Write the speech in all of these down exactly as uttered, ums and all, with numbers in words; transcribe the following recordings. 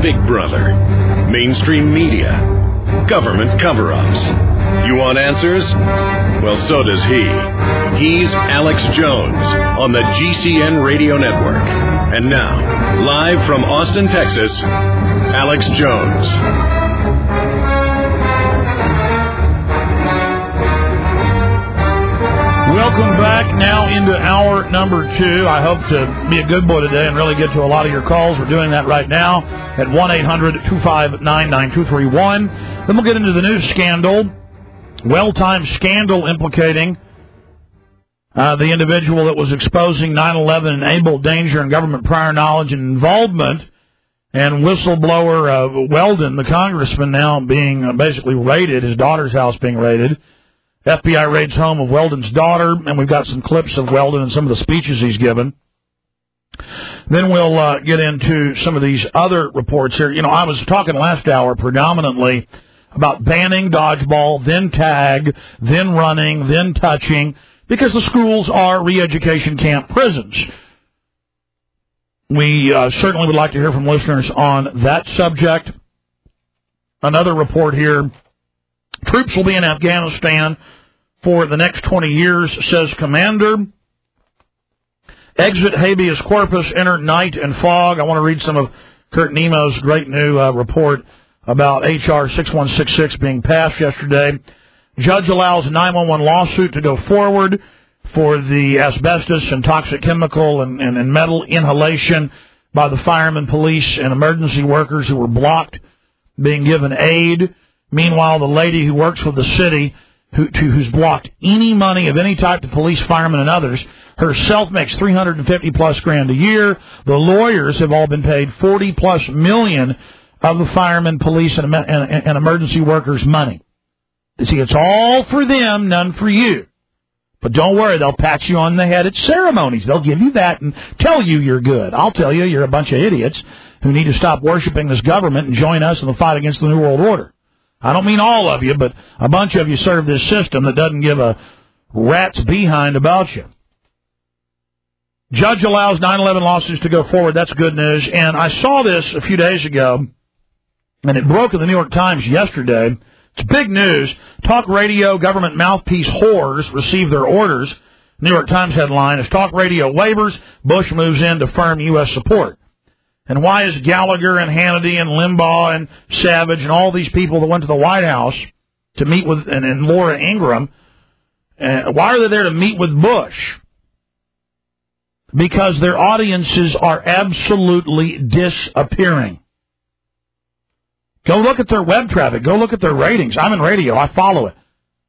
Big Brother, mainstream media, government cover-ups. You want answers? Well, so does he. He's Alex Jones on the G C N Radio Network. And now, live from Austin, Texas, Alex Jones. Welcome back now into hour number two. I hope to be a good boy today and really get to a lot of your calls. We're doing that right now at one eight hundred two five nine nine two three one. Then we'll get into the news scandal, well-timed scandal implicating uh, the individual that was exposing nine eleven and Able danger and government prior knowledge and involvement, and whistleblower uh, Weldon, the congressman, now being uh, basically raided, his daughter's house being raided. F B I raids home of Weldon's daughter, and we've got some clips of Weldon and some of the speeches he's given. Then we'll uh, get into some of these other reports here. You know, I was talking last hour predominantly about banning dodgeball, then tag, then running, then touching, because the schools are re-education camp prisons. We uh, certainly would like to hear from listeners on that subject. Another report here. Troops will be in Afghanistan for the next twenty years, says Commander. Exit habeas corpus, enter night and fog. I want to read some of Kurt Nemo's great new uh, report about H R sixty-one sixty-six being passed yesterday. Judge allows nine one one lawsuit to go forward for the asbestos and toxic chemical and, and, and metal inhalation by the firemen, police, and emergency workers who were blocked being given aid. Meanwhile, the lady who works for the city, who, to, who's blocked any money of any type to police, firemen, and others, herself makes three hundred fifty plus grand a year. The lawyers have all been paid forty plus million of the firemen, police, and, and, and emergency workers' money. You see, it's all for them, none for you. But don't worry, they'll pat you on the head at ceremonies. They'll give you that and tell you you're good. I'll tell you, you're a bunch of idiots who need to stop worshiping this government and join us in the fight against the New World Order. I don't mean all of you, but a bunch of you serve this system that doesn't give a rat's behind about you. Judge allows nine eleven lawsuits to go forward. That's good news. And I saw this a few days ago, and it broke in the New York Times yesterday. It's big news. Talk radio government mouthpiece whores receive their orders. New York Times headline is Talk Radio waivers. Bush moves in to firm U S support. And why is Gallagher and Hannity and Limbaugh and Savage and all these people that went to the White House to meet with, and, and Laura Ingraham, uh, why are they there to meet with Bush? Because their audiences are absolutely disappearing. Go look at their web traffic. Go look at their ratings. I'm in radio. I follow it.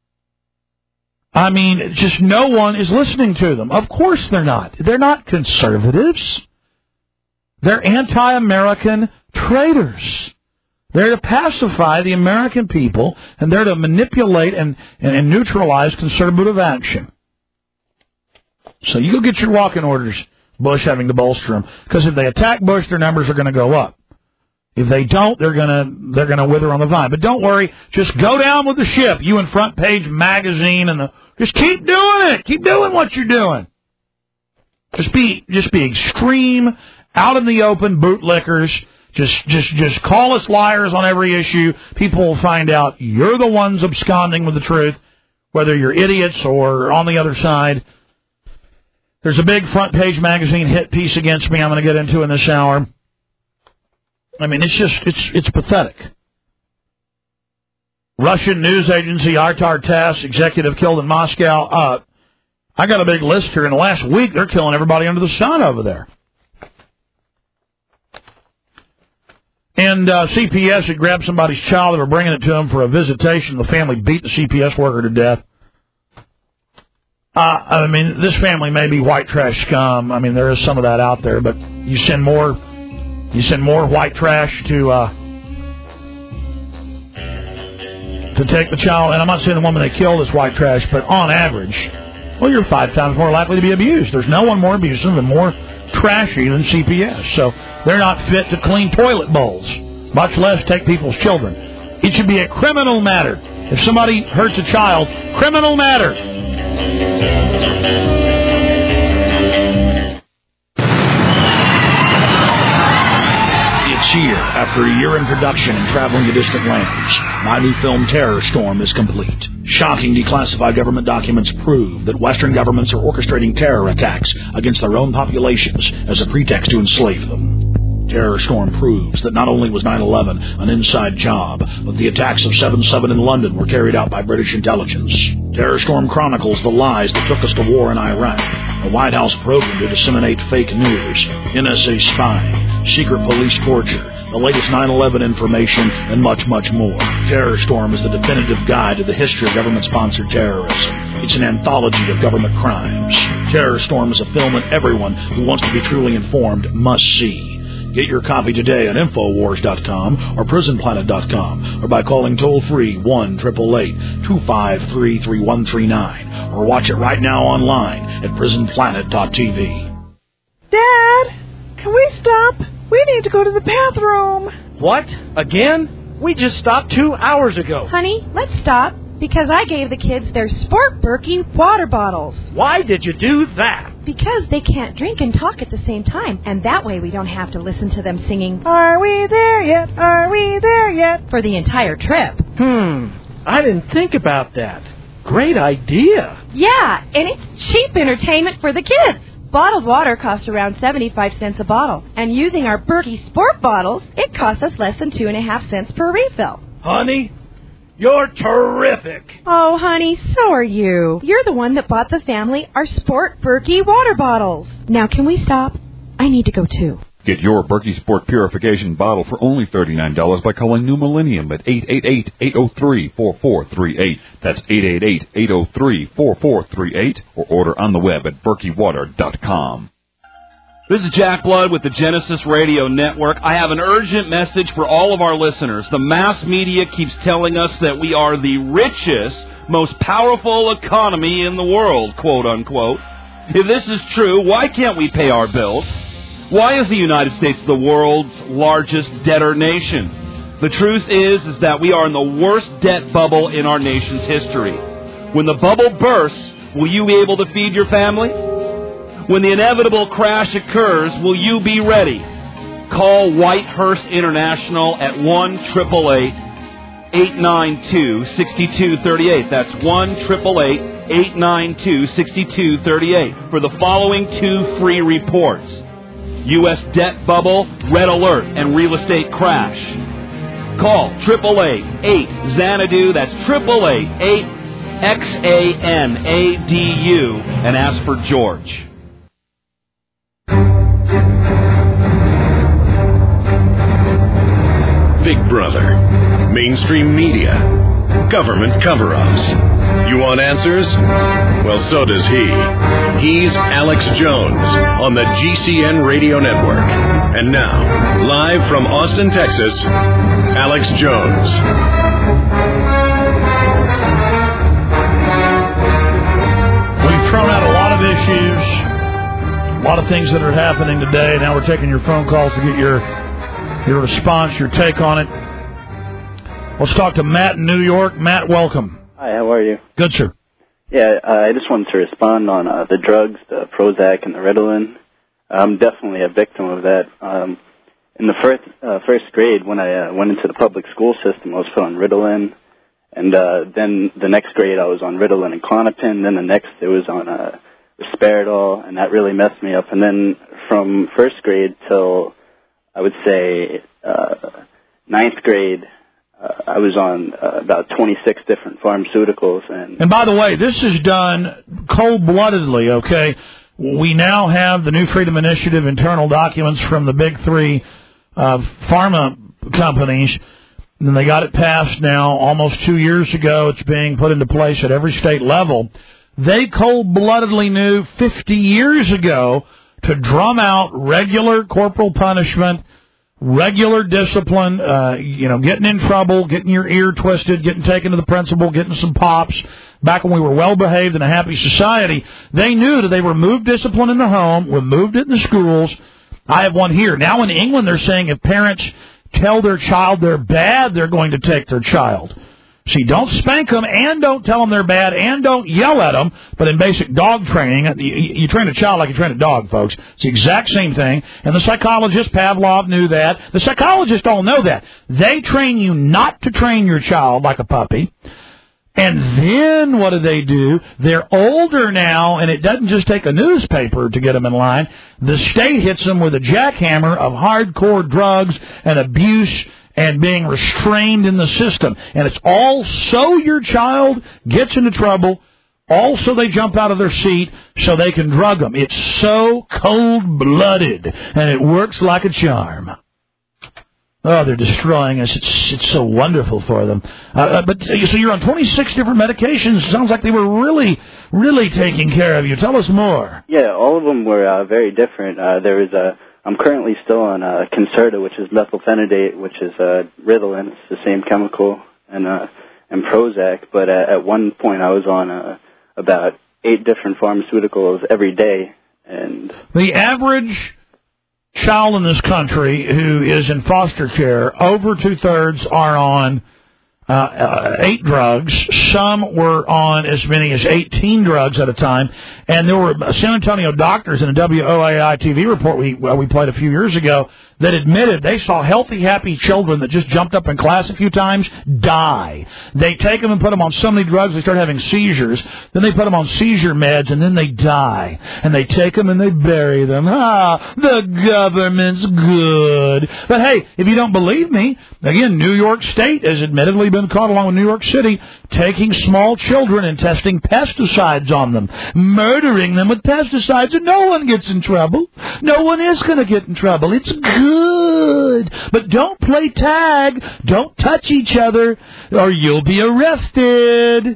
I mean, just no one is listening to them. Of course they're not. They're not conservatives. They're anti-American traitors. They're to pacify the American people, and they're to manipulate and, and, and neutralize conservative action. So you go get your walking orders, Bush having to bolster them. Because if they attack Bush, their numbers are going to go up. If they don't, they're going to they're going to wither on the vine. But don't worry, just go down with the ship. You and Front Page Magazine, and the, just keep doing it. Keep doing what you're doing. Just be just be extreme. Out in the open, bootlickers, just just just call us liars on every issue. People will find out you're the ones absconding with the truth, whether you're idiots or on the other side. There's a big Front Page Magazine hit piece against me I'm going to get into in this hour. I mean, it's just, it's it's pathetic. Russian news agency Artar Tass, executive killed in Moscow. Uh, I got a big list here. In the last week, they're killing everybody under the sun over there. And uh, C P S had grabbed somebody's child. They were bringing it to them for a visitation. The family beat the C P S worker to death. Uh, I mean, this family may be white trash scum. I mean, there is some of that out there. But you send more, you send more white trash to uh, to take the child. And I'm not saying the woman they killed is white trash, but on average, well, you're five times more likely to be abused. There's no one more abusive and more trashy than C P S. So they're not fit to clean toilet bowls, much less take people's children. It should be a criminal matter. If somebody hurts a child, criminal matter. It's here After a year in production and traveling to distant lands, my new film Terror Storm is complete. Shocking declassified government documents prove that Western governments are orchestrating terror attacks against their own populations as a pretext to enslave them. Terror Storm proves that not only was nine eleven an inside job, but the attacks of seven seven in London were carried out by British intelligence. Terror Storm chronicles the lies that took us to war in Iraq, a White House program to disseminate fake news, N S A spying, secret police torture, the latest nine eleven information, and much, much more. Terror Storm is the definitive guide to the history of government-sponsored terrorism. It's an anthology of government crimes. Terror Storm is a film that everyone who wants to be truly informed must see. Get your copy today at Infowars dot com or Prison Planet dot com or by calling toll-free one eight eight eight, two five three, three one three nine or watch it right now online at Prison Planet dot T V. Dad, can we stop? We need to go to the bathroom. What? Again? We just stopped two hours ago. Honey, let's stop because I gave the kids their Sport Berkey water bottles. Why did you do that? Because they can't drink and talk at the same time, and that way we don't have to listen to them singing, "Are we there yet? Are we there yet?" for the entire trip. Hmm, I didn't think about that. Great idea. Yeah, and it's cheap entertainment for the kids. Bottled water costs around seventy-five cents a bottle, and using our Berkey Sport bottles, it costs us less than two and a half cents per refill. Honey, you're terrific. Oh, honey, so are you. You're the one that bought the family our Sport Berkey water bottles. Now, can we stop? I need to go, too. Get your Berkey Sport Purification bottle for only thirty-nine dollars by calling New Millennium at eight eight eight, eight oh three, four four three eight. That's eight eight eight, eight oh three, four four three eight or order on the web at berkey water dot com. This is Jack Blood with the Genesis Radio Network. I have an urgent message for all of our listeners. The mass media keeps telling us that we are the richest, most powerful economy in the world, quote unquote. If this is true, why can't we pay our bills? Why is the United States the world's largest debtor nation? The truth is, is that we are in the worst debt bubble in our nation's history. When the bubble bursts, will you be able to feed your family? When the inevitable crash occurs, will you be ready? Call Whitehurst International at one eight eight eight, eight nine two, six two three eight. That's one eight eight eight, eight nine two, six two three eight for the following two free reports. U S debt bubble, red alert, and real estate crash. Call eight eight eight, eight, Xanadu, that's eight eight eight, eight, X A N A D U, and ask for George. Big Brother, mainstream media, government cover-ups. You want answers? Well, so does he. He's Alex Jones on the G C N Radio Network. And now, live from Austin, Texas, Alex Jones. We've thrown out a lot of issues, a lot of things that are happening today. Now we're taking your phone calls to get your your response, your take on it. Let's talk to Matt in New York. Matt, welcome. Hi, how are you? Good, sir. Yeah, uh, I just wanted to respond on uh, the drugs, the Prozac and the Ritalin. I'm definitely a victim of that. Um, in the first uh, first grade, when I uh, went into the public school system, I was put on Ritalin, and uh, then the next grade I was on Ritalin and Klonopin. Then the next it was on uh, Risperidol, and that really messed me up. And then from first grade till I would say uh, ninth grade, uh, I was on uh, about twenty-six different pharmaceuticals. And and by the way, this is done cold-bloodedly, okay? We now have the New Freedom Initiative internal documents from the big three uh, pharma companies, and they got it passed now almost two years ago. It's being put into place at every state level. They cold-bloodedly knew fifty years ago to drum out regular corporal punishment, regular discipline, uh, you know, getting in trouble, getting your ear twisted, getting taken to the principal, getting some pops. Back when we were well-behaved in a happy society, they knew that they removed discipline in the home, removed it in the schools. I have one here. Now in England, they're saying if parents tell their child they're bad, they're going to take their child. See, don't spank them and don't tell them they're bad and don't yell at them. But in basic dog training, you, you train a child like you train a dog, folks. It's the exact same thing. And the psychologist, Pavlov, knew that. The psychologists all know that. They train you not to train your child like a puppy. And then what do they do? They're older now, and it doesn't just take a newspaper to get them in line. The state hits them with a jackhammer of hardcore drugs and abuse and being restrained in the system. And it's all so your child gets into trouble, also they jump out of their seat so they can drug them. It's so cold-blooded, and it works like a charm. Oh, they're destroying us. It's it's so wonderful for them. Uh, but so you're on twenty-six different medications. Sounds like they were really, really taking care of you. Tell us more. Yeah, all of them were uh, very different. Uh, there was a... I'm currently still on uh, Concerta, which is methylphenidate, which is uh, Ritalin. It's the same chemical, and uh, and Prozac. But uh, at one point, I was on uh, about eight different pharmaceuticals every day. And the average child in this country who is in foster care, over two-thirds are on uh, uh, eight drugs. Some were on as many as eighteen drugs at a time. And there were San Antonio doctors in a W O A I T V report we well, we played a few years ago that admitted they saw healthy, happy children that just jumped up in class a few times die. They take them and put them on so many drugs they start having seizures. Then they put them on seizure meds, and then they die. And they take them and they bury them. Ah, the government's good. But hey, if you don't believe me, again, New York State has admittedly been caught, along with New York City, taking small children and testing pesticides on them, murdering them with pesticides, and no one gets in trouble. No one is going to get in trouble. It's good. But don't play tag. Don't touch each other, or you'll be arrested.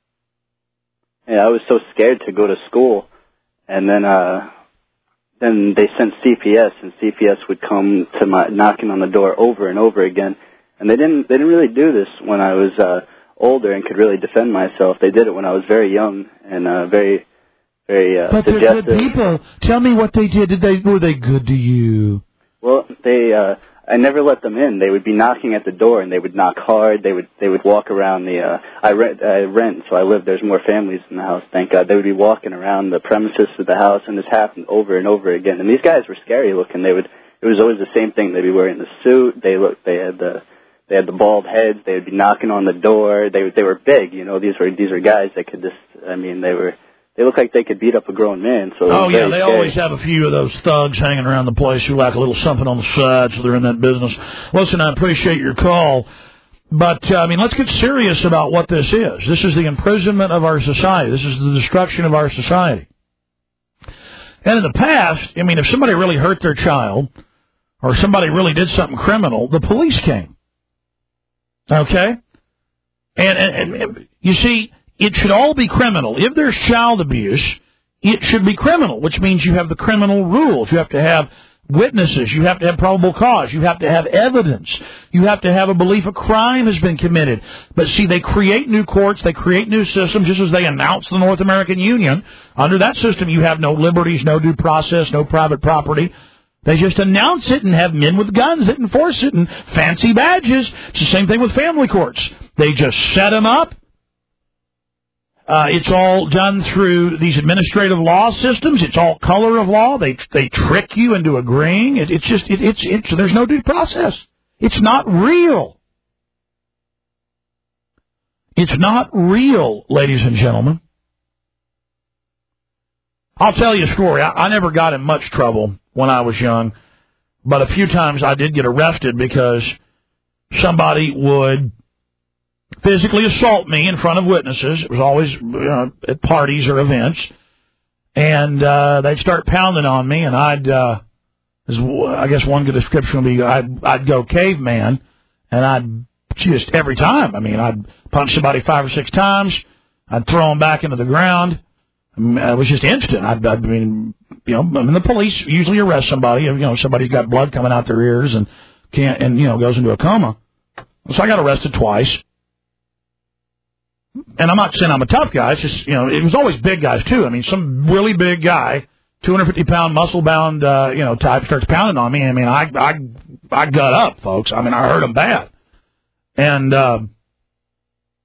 Yeah, I was so scared to go to school, and then uh, then they sent C P S, and C P S would come to my knocking on the door over and over again. And they didn't they didn't really do this when I was uh, older and could really defend myself. They did it when I was very young and uh, very very uh, but suggestive. They're good people. Tell me what they did. Did they were they good to you? Well, they uh, I never let them in. They would be knocking at the door, and they would knock hard. They would they would walk around the. Uh, I rent I rent, so I live. There's more families in the house. Thank God. They would be walking around the premises of the house, and this happened over and over again. And these guys were scary looking. They would. It was always the same thing. They'd be wearing the suit. They look. They had the. They had the bald heads. They would be knocking on the door. They they were big. You know, these were these were guys that could just. I mean, they were. They look like they could beat up a grown man. So oh, yeah, they scary. always have a few of those thugs hanging around the place who like a little something on the side, so they're in that business. Listen, I appreciate your call, but, uh, I mean, let's get serious about what this is. This is the imprisonment of our society. This is the destruction of our society. And in the past, I mean, if somebody really hurt their child or somebody really did something criminal, the police came. Okay? And, and, and you see, it should all be criminal. If there's child abuse, it should be criminal, which means you have the criminal rules. You have to have witnesses. You have to have probable cause. You have to have evidence. You have to have a belief a crime has been committed. But see, they create new courts. They create new systems, just as they announced the North American Union. Under that system, you have no liberties, no due process, no private property. They just announce it and have men with guns that enforce it and fancy badges. It's the same thing with family courts. They just set them up. Uh, it's all done through these administrative law systems. It's all color of law. They they trick you into agreeing. It, it's just it, it's it's there's no due process. It's not real. It's not real, ladies and gentlemen. I'll tell you a story. I, I never got in much trouble when I was young, but a few times I did get arrested because somebody would physically assault me in front of witnesses. It was always you know, at parties or events. And uh, they'd start pounding on me, and I'd, uh, as I guess one good description would be, I'd, I'd go caveman, and I'd just every time. I mean, I'd punch somebody five or six times. I'd throw them back into the ground. It was just instant. I'd, I mean, you know, I mean, the police usually arrest somebody. You know, somebody's got blood coming out their ears and can't, and you know, goes into a coma. So I got arrested twice. And I'm not saying I'm a tough guy. It's just, you know, it was always big guys, too. I mean, some really big guy, two hundred fifty pound, muscle-bound, uh, you know, type starts pounding on me. I mean, I I, I got up, folks. I mean, I hurt him bad. And uh,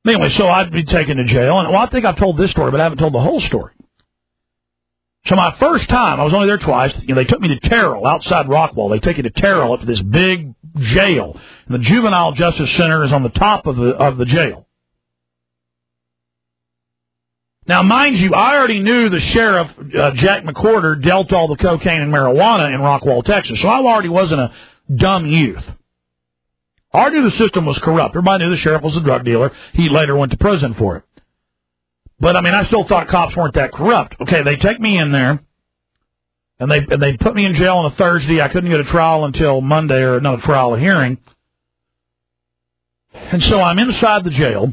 Anyway, so I'd be taken to jail. And, well, I think I've told this story, but I haven't told the whole story. So my first time, I was only there twice. You know, they took me to Terrell, outside Rockwall. They take you to Terrell up to this big jail. And the Juvenile Justice Center is on the top of the of the jail. Now, mind you, I already knew the sheriff, uh, Jack McWhorter, dealt all the cocaine and marijuana in Rockwall, Texas. So I already wasn't a dumb youth. I already knew the system was corrupt. Everybody knew the sheriff was a drug dealer. He later went to prison for it. But, I mean, I still thought cops weren't that corrupt. Okay, they take me in there, and they and they put me in jail on a Thursday. I couldn't get a trial until Monday, or not a trial, a hearing. And so I'm inside the jail.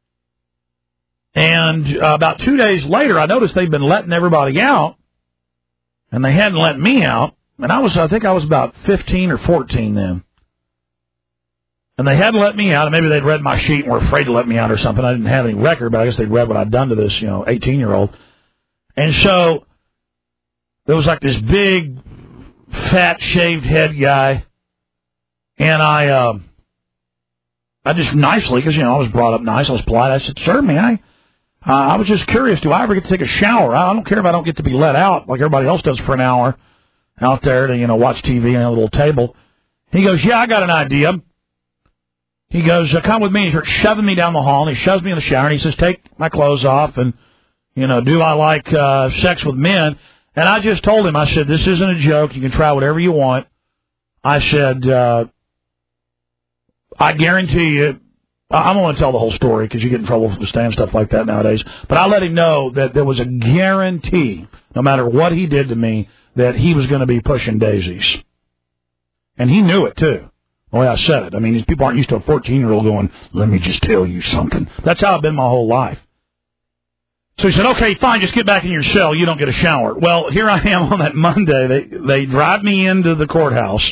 And uh, about two days later, I noticed they'd been letting everybody out, and they hadn't let me out. And I was, I think I was about fifteen or fourteen then. And they hadn't let me out, and maybe they'd read my sheet and were afraid to let me out or something. I didn't have any record, but I guess they'd read what I'd done to this, you know, eighteen-year-old. And so there was like this big, fat, shaved head guy, and I, uh, I just nicely, because, you know, I was brought up nice, I was polite, I said, sir, may I? Uh, I was just curious, do I ever get to take a shower? I don't care if I don't get to be let out like everybody else does for an hour out there to, you know, watch T V on a little table. He goes, yeah, I got an idea. He goes, uh, come with me. He starts shoving me down the hall, and he shoves me in the shower, and he says, take my clothes off, and, you know, do I like uh, sex with men? And I just told him, I said, this isn't a joke. You can try whatever you want. I said, uh, I guarantee you, I'm going to tell the whole story because you get in trouble for saying stuff like that nowadays. But I let him know that there was a guarantee, no matter what he did to me, that he was going to be pushing daisies. And he knew it, too. The way I said it. I mean, these people aren't used to a fourteen-year-old going, let me just tell you something. That's how I've been my whole life. So he said, okay, fine, just get back in your cell. You don't get a shower. Well, here I am on that Monday. They, they drive me into the courthouse.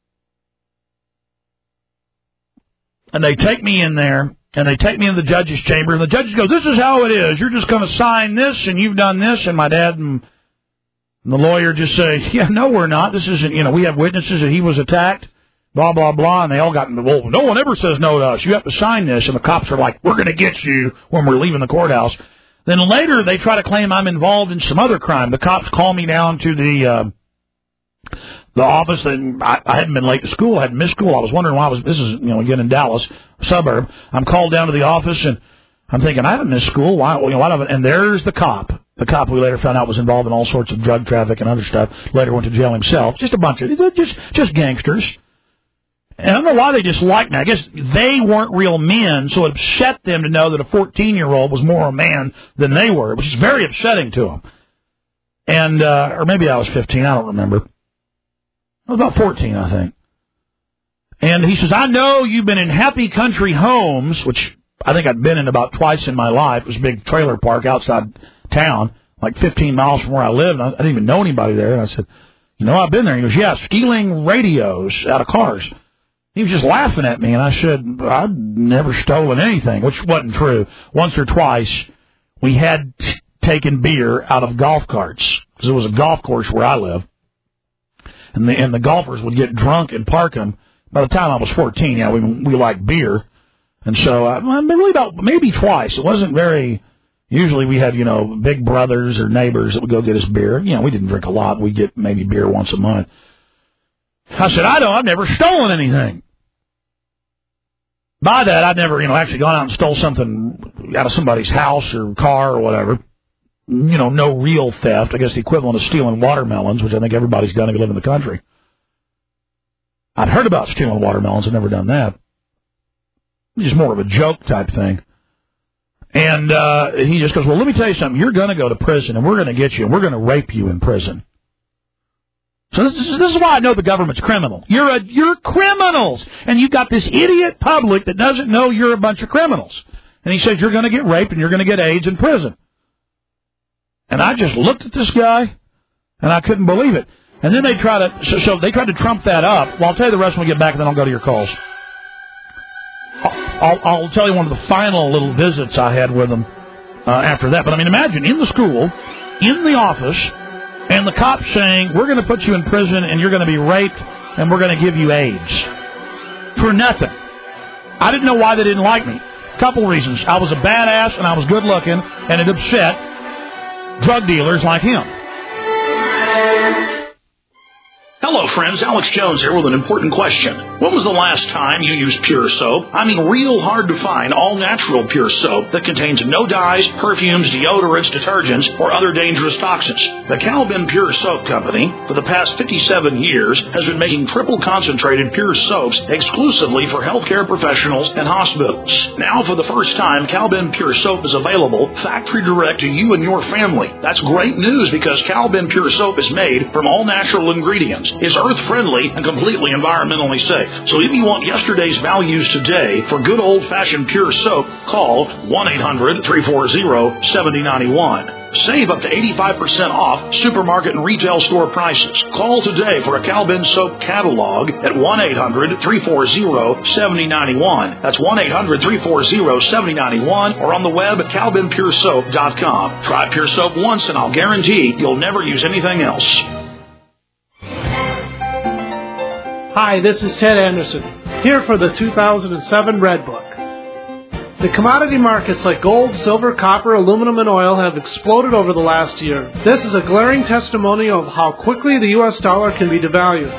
And they take me in there, and they take me in the judge's chamber. And the judge goes, this is how it is. You're just going to sign this, and you've done this. And my dad and the lawyer just say, yeah, no, we're not. This isn't, you know, we have witnesses that he was attacked. Blah, blah, blah, and they all got in the, well, no one ever says no to us. You have to sign this, and the cops are like, we're going to get you when we're leaving the courthouse. Then later, they try to claim I'm involved in some other crime. The cops call me down to the uh, the office, and I, I hadn't been late to school. I hadn't missed school. I was wondering why I was, this is, you know, again in Dallas, suburb. I'm called down to the office, and I'm thinking, I haven't missed school. Why, you know, why haven't, and there's the cop. The cop we later found out was involved in all sorts of drug traffic and other stuff. Later went to jail himself. Just a bunch of, just, just gangsters. And I don't know why they disliked me. I guess they weren't real men, so it upset them to know that a fourteen-year-old was more a man than they were, which is very upsetting to them. And, uh, or maybe I was fifteen, I don't remember. I was about fourteen, I think. And he says, I know you've been in Happy Country Homes, which I think I'd been in about twice in my life. It was a big trailer park outside town, like fifteen miles from where I lived. And I didn't even know anybody there. And I said, you know, I've been there. He goes, yeah, stealing radios out of cars. He was just laughing at me, and I said, I've never stolen anything, which wasn't true. Once or twice, we had taken beer out of golf carts, because it was a golf course where I live, and the, and the golfers would get drunk and park them. By the time I was fourteen, yeah, we we liked beer, and so I, I really about maybe twice. It wasn't very. Usually we had, you know, big brothers or neighbors that would go get us beer. You know, we didn't drink a lot. We'd get maybe beer once a month. I said, I don't, I've never stolen anything. By that, I'd never, you know, actually gone out and stole something out of somebody's house or car or whatever. You know, no real theft. I guess the equivalent of stealing watermelons, which I think everybody's done if you live in the country. I'd heard about stealing watermelons. I've never done that. It's just more of a joke type thing. And uh, he just goes, well, let me tell you something. You're going to go to prison, and we're going to get you, and we're going to rape you in prison. So this is, this is why I know the government's criminal. You're a, you're criminals, and you've got this idiot public that doesn't know you're a bunch of criminals. And he says you're going to get raped and you're going to get AIDS in prison. And I just looked at this guy, and I couldn't believe it. And then they try to so, so they tried to trump that up. Well, I'll tell you the rest when we get back, and then I'll go to your calls. I'll, I'll, I'll tell you one of the final little visits I had with them uh, after that. But I mean, imagine in the school, in the office. And the cops saying, we're going to put you in prison and you're going to be raped and we're going to give you AIDS. For nothing. I didn't know why they didn't like me. Couple reasons. I was a badass and I was good looking, and it upset drug dealers like him. Hello, friends. Alex Jones here with an important question. When was the last time you used Pure Soap? I mean, real hard to find all-natural Pure Soap that contains no dyes, perfumes, deodorants, detergents, or other dangerous toxins. The Calvin Pure Soap Company, for the past fifty-seven years, has been making triple-concentrated Pure Soaps exclusively for healthcare professionals and hospitals. Now, for the first time, Calvin Pure Soap is available factory direct to you and your family. That's great news because Calvin Pure Soap is made from all-natural ingredients, is earth-friendly, and completely environmentally safe. So if you want yesterday's values today for good old-fashioned Pure Soap, call one eight hundred, three four zero, seven zero nine one. Save up to eighty-five percent off supermarket and retail store prices. Call today for a Calvin Soap catalog at one eight hundred, three four zero, seven zero nine one. That's one eight hundred, three four zero, seven zero nine one, or on the web at calvin pure soap dot com. Try Pure Soap once and I'll guarantee you'll never use anything else. Hi, this is Ted Anderson, here for the two thousand seven Red Book. The commodity markets like gold, silver, copper, aluminum, and oil have exploded over the last year. This is a glaring testimonial of how quickly the U S dollar can be devalued.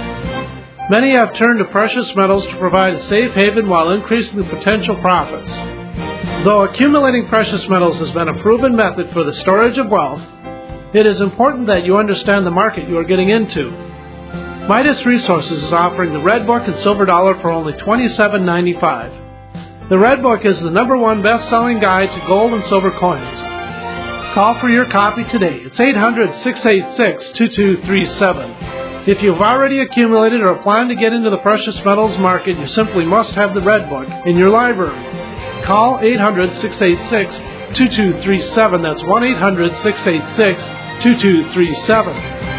Many have turned to precious metals to provide a safe haven while increasing the potential profits. Though accumulating precious metals has been a proven method for the storage of wealth, it is important that you understand the market you are getting into. Midas Resources is offering the Red Book and Silver Dollar for only twenty-seven ninety-five. The Red Book is the number one best-selling guide to gold and silver coins. Call for your copy today. It's eight hundred, six eight six, two two three seven. If you've already accumulated or plan to get into the precious metals market, you simply must have the Red Book in your library. Call eight hundred, six eight six, two two three seven. That's one eight hundred, six eight six, two two three seven.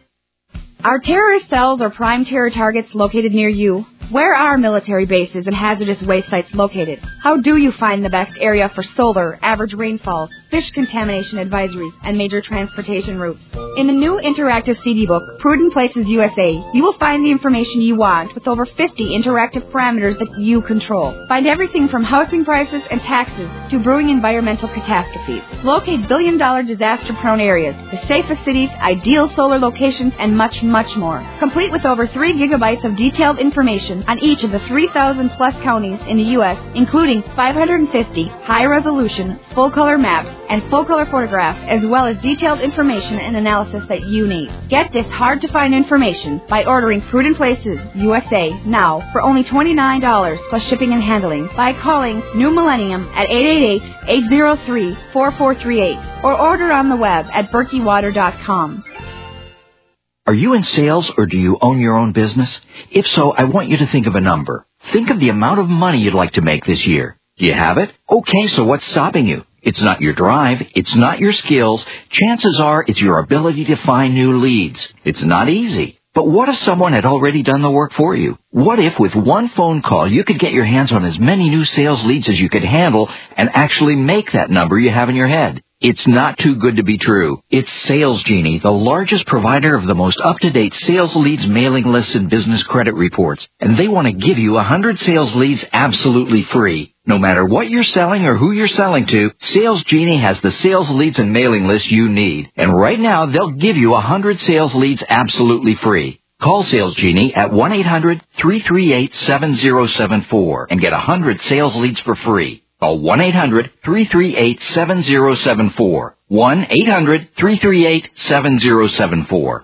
Are terrorist cells or prime terror targets located near you? Where are military bases and hazardous waste sites located? How do you find the best area for solar, average rainfall, fish contamination advisories, and major transportation routes? In the new interactive C D book, Prudent Places U S A, you will find the information you want with over fifty interactive parameters that you control. Find everything from housing prices and taxes to brewing environmental catastrophes. Locate billion-dollar disaster-prone areas, the safest cities, ideal solar locations, and much, much more. Complete with over three gigabytes of detailed information on each of the three thousand plus counties in the U S, including five hundred fifty high-resolution, full-color maps and full-color photographs, as well as detailed information and analysis that you need. Get this hard-to-find information by ordering Prudent Places U S A now for only twenty-nine dollars plus shipping and handling by calling New Millennium at eight eight eight, eight zero three, four four three eight or order on the web at berkey water dot com. Are you in sales or do you own your own business? If so, I want you to think of a number. Think of the amount of money you'd like to make this year. Do you have it? Okay, so what's stopping you? It's not your drive. It's not your skills. Chances are it's your ability to find new leads. It's not easy. But what if someone had already done the work for you? What if with one phone call you could get your hands on as many new sales leads as you could handle and actually make that number you have in your head? It's not too good to be true. It's Sales Genie, the largest provider of the most up-to-date sales leads, mailing lists, and business credit reports. And they want to give you one hundred sales leads absolutely free. No matter what you're selling or who you're selling to, Sales Genie has the sales leads and mailing lists you need. And right now, they'll give you one hundred sales leads absolutely free. Call Sales Genie at one eight hundred, three three eight, seven zero seven four and get one hundred sales leads for free. Call one eight hundred, three three eight, seven zero seven four. one eight hundred, three three eight, seven zero seven four.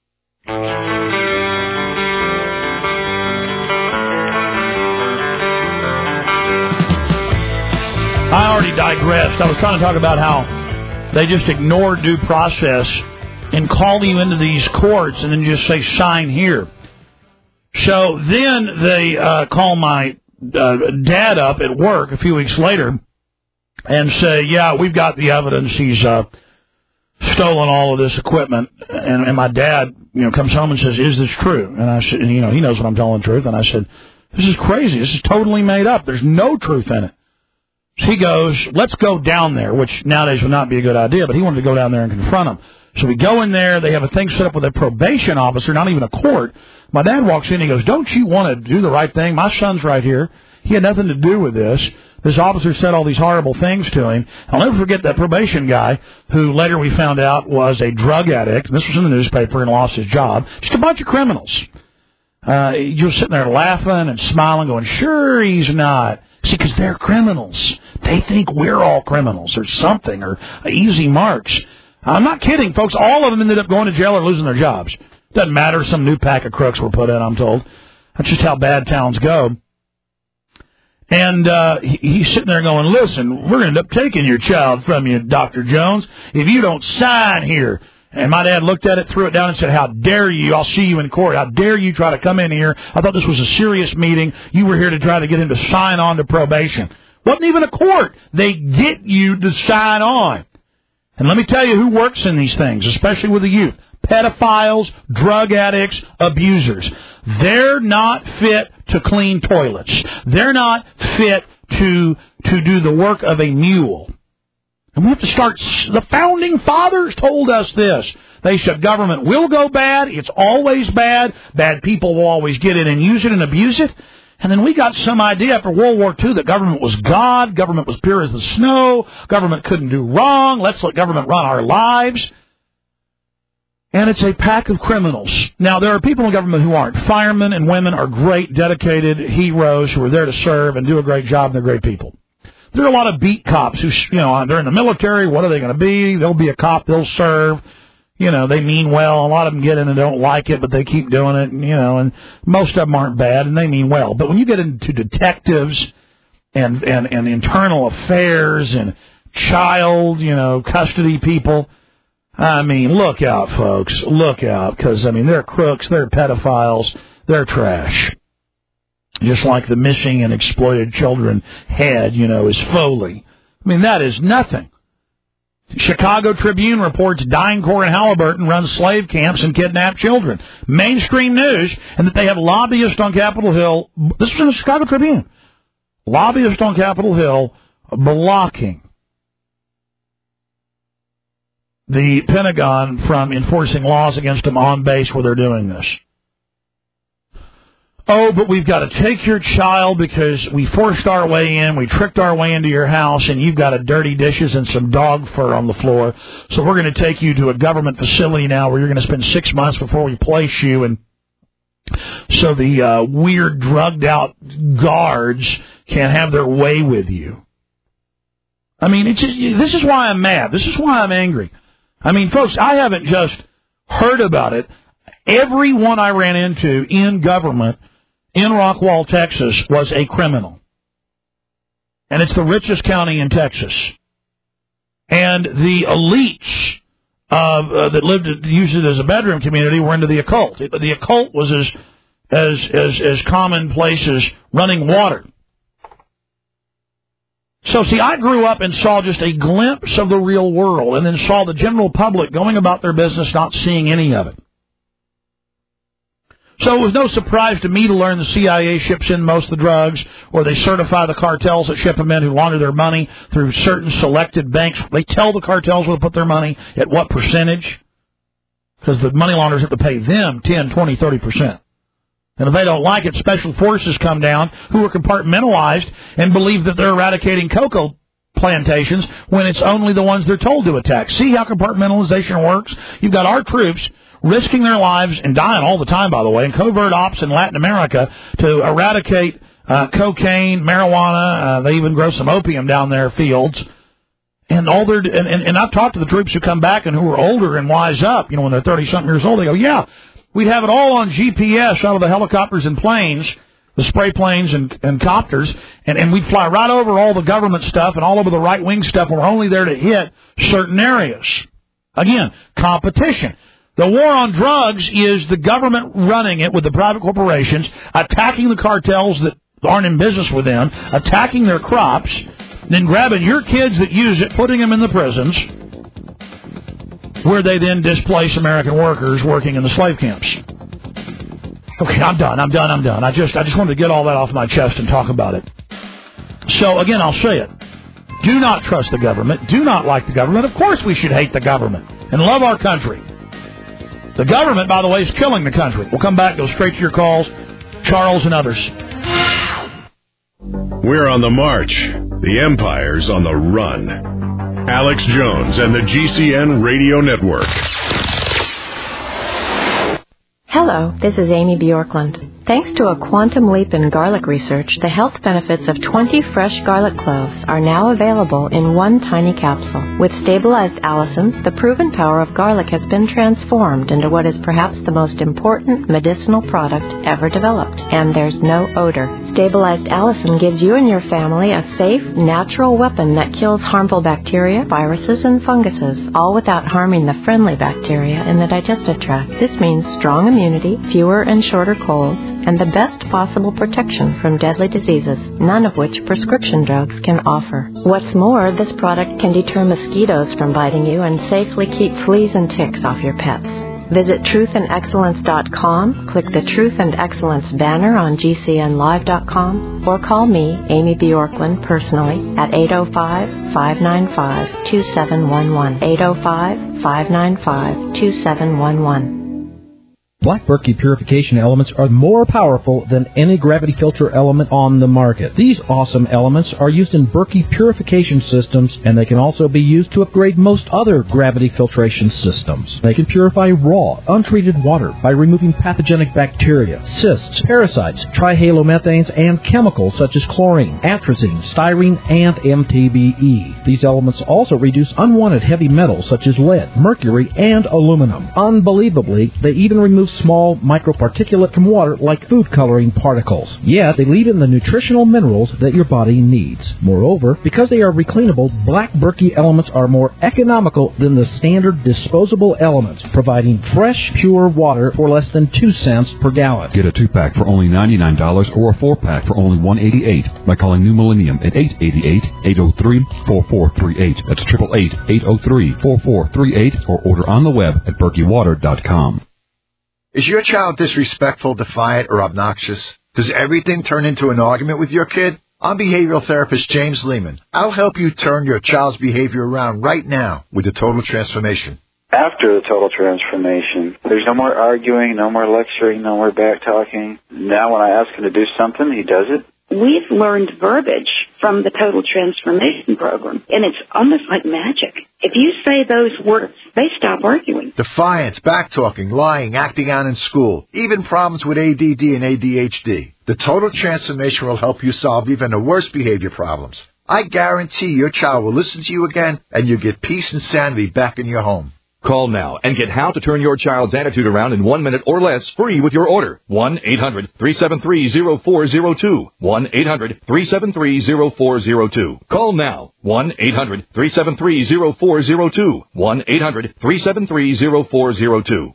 I already digressed. I was trying to talk about how they just ignore due process and call you into these courts and then just say, sign here. So then they uh, call my uh, dad up at work a few weeks later and say, yeah, we've got the evidence. He's uh, stolen all of this equipment. And, and my dad, you know, comes home and says, is this true? And I said, and, you know, he knows what I'm telling the truth. And I said, this is crazy. This is totally made up. There's no truth in it. So he goes, let's go down there, which nowadays would not be a good idea, but he wanted to go down there and confront him. So we go in there. They have a thing set up with a probation officer, not even a court. My dad walks in. He goes, don't you want to do the right thing? My son's right here. He had nothing to do with this. This officer said all these horrible things to him. I'll never forget that probation guy who later we found out was a drug addict. And this was in the newspaper and lost his job. Just a bunch of criminals. Uh, you're sitting there laughing and smiling, going, sure, he's not. See, because they're criminals. They think we're all criminals or something, or easy marks. I'm not kidding, folks. All of them ended up going to jail or losing their jobs. Doesn't matter. Some new pack of crooks were put in, I'm told. That's just how bad towns go. And uh, he, he's sitting there going, listen, we're going to end up taking your child from you, Doctor Jones, if you don't sign here. And my dad looked at it, threw it down, and said, how dare you? I'll see you in court. How dare you try to come in here? I thought this was a serious meeting. You were here to try to get him to sign on to probation. Wasn't even a court. They get you to sign on. And let me tell you who works in these things, especially with the youth. Pedophiles, drug addicts, abusers. They're not fit to clean toilets. They're not fit to to do the work of a mule. And we have to start. The founding fathers told us this. They said government will go bad. It's always bad. Bad people will always get it and use it and abuse it. And then we got some idea after World War Two that government was God, government was pure as the snow, government couldn't do wrong, let's let government run our lives. And it's a pack of criminals. Now, there are people in government who aren't. Firemen and women are great, dedicated heroes who are there to serve and do a great job, and they're great people. There are a lot of beat cops who, you know, they're in the military. What are they going to be? They'll be a cop. They'll serve. You know, they mean well. A lot of them get in and don't like it, but they keep doing it, and, you know, and most of them aren't bad, and they mean well. But when you get into detectives and, and, and internal affairs and child, you know, custody people, I mean, look out, folks. Look out, because, I mean, they're crooks, they're pedophiles, they're trash. Just like the missing and exploited children head, you know, is Foley. I mean, that is nothing. Chicago Tribune reports DynCorp and Halliburton run slave camps and kidnap children. Mainstream news, and that they have lobbyists on Capitol Hill. This was in the Chicago Tribune. Lobbyists on Capitol Hill blocking the Pentagon from enforcing laws against them on base where they're doing this. Oh, but we've got to take your child because we forced our way in, we tricked our way into your house, and you've got a dirty dishes and some dog fur on the floor. So we're going to take you to a government facility now where you're going to spend six months before we place you. And so the uh, weird, drugged-out guards can have their way with you. I mean, it's just, this is why I'm mad. This is why I'm angry. I mean, folks, I haven't just heard about it. Everyone I ran into in government in Rockwall, Texas, was a criminal. And it's the richest county in Texas. And the elites uh, uh, that lived used it as a bedroom community were into the occult. It, the occult was as as as as commonplace as running water. So, see, I grew up and saw just a glimpse of the real world, and then saw the general public going about their business, not seeing any of it. So it was no surprise to me to learn the C I A ships in most of the drugs, or they certify the cartels that ship them in who launder their money through certain selected banks. They tell the cartels where to put their money, at what percentage, because the money launderers have to pay them ten, twenty, thirty percent. And if they don't like it, special forces come down who are compartmentalized and believe that they're eradicating cocoa plantations when it's only the ones they're told to attack. See how compartmentalization works? You've got our troops risking their lives and dying all the time, by the way, in covert ops in Latin America to eradicate uh, cocaine, marijuana. Uh, they even grow some opium down their fields. And all their and, and, and I've talked to the troops who come back and who are older and wise up, you know, when they're thirty-something years old. They go, yeah, we'd have it all on G P S out of the helicopters and planes, the spray planes and, and copters, and, and we'd fly right over all the government stuff and all over the right-wing stuff, and we're only there to hit certain areas. Again, competition. The war on drugs is the government running it with the private corporations, attacking the cartels that aren't in business with them, attacking their crops, then grabbing your kids that use it, putting them in the prisons, where they then displace American workers working in the slave camps. Okay, I'm done, I'm done, I'm done. I just I just wanted to get all that off my chest and talk about it. So, again, I'll say it. Do not trust the government. Do not like the government. Of course we should hate the government. and love our country. The government, by the way, is killing the country. We'll come back, go straight to your calls. Charles and others. We're on the march. The Empire's on the run. Alex Jones and the G C N Radio Network. Hello, this is Amy Bjorklund. Thanks to a quantum leap in garlic research, the health benefits of twenty fresh garlic cloves are now available in one tiny capsule. With stabilized allicin, the proven power of garlic has been transformed into what is perhaps the most important medicinal product ever developed. And there's no odor. Stabilized allicin gives you and your family a safe, natural weapon that kills harmful bacteria, viruses, and funguses, all without harming the friendly bacteria in the digestive tract. This means strong immunity, fewer and shorter colds, and the best possible protection from deadly diseases, none of which prescription drugs can offer. What's more, this product can deter mosquitoes from biting you and safely keep fleas and ticks off your pets. Visit truth and excellence dot com, click the Truth and Excellence banner on G C N live dot com, or call me, Amy Bjorklund, personally at eight oh five, five nine five, two seven one one, eight oh five, five nine five, two seven one one. Black Berkey purification elements are more powerful than any gravity filter element on the market. These awesome elements are used in Berkey purification systems, and they can also be used to upgrade most other gravity filtration systems. They can purify raw, untreated water by removing pathogenic bacteria, cysts, parasites, trihalomethanes, and chemicals such as chlorine, atrazine, styrene, and M T B E. These elements also reduce unwanted heavy metals such as lead, mercury, and aluminum. Unbelievably, they even remove small microparticulate from water like food coloring particles. Yet, they leave in the nutritional minerals that your body needs. Moreover, because they are recleanable, Black Berkey elements are more economical than the standard disposable elements, providing fresh, pure water for less than two cents per gallon. Get a two-pack for only ninety-nine dollars or a four-pack for only one hundred eighty-eight dollars by calling New Millennium at eight eight eight, eight oh three, four four three eight. That's eight eight eight, eight oh three, four four three eight, or order on the web at berkey water dot com. Is your child disrespectful, defiant, or obnoxious? Does everything turn into an argument with your kid? I'm behavioral therapist James Lehman. I'll help you turn your child's behavior around right now with the Total Transformation. After the Total Transformation, there's no more arguing, no more lecturing, no more back-talking. Now when I ask him to do something, he does it. We've learned verbiage from the Total Transformation Program, and it's almost like magic. If you say those words, they stop arguing. Defiance, back-talking, lying, acting out in school, even problems with A D D and A D H D. The Total Transformation will help you solve even the worst behavior problems. I guarantee your child will listen to you again, and you'll get peace and sanity back in your home. Call now and get how to turn your child's attitude around in one minute or less free with your order. one eight hundred, three seven three, oh four oh two. one eight hundred, three seven three, oh four oh two. Call now. one eight hundred, three seven three, oh four oh two. one eight hundred, three seven three, oh four oh two.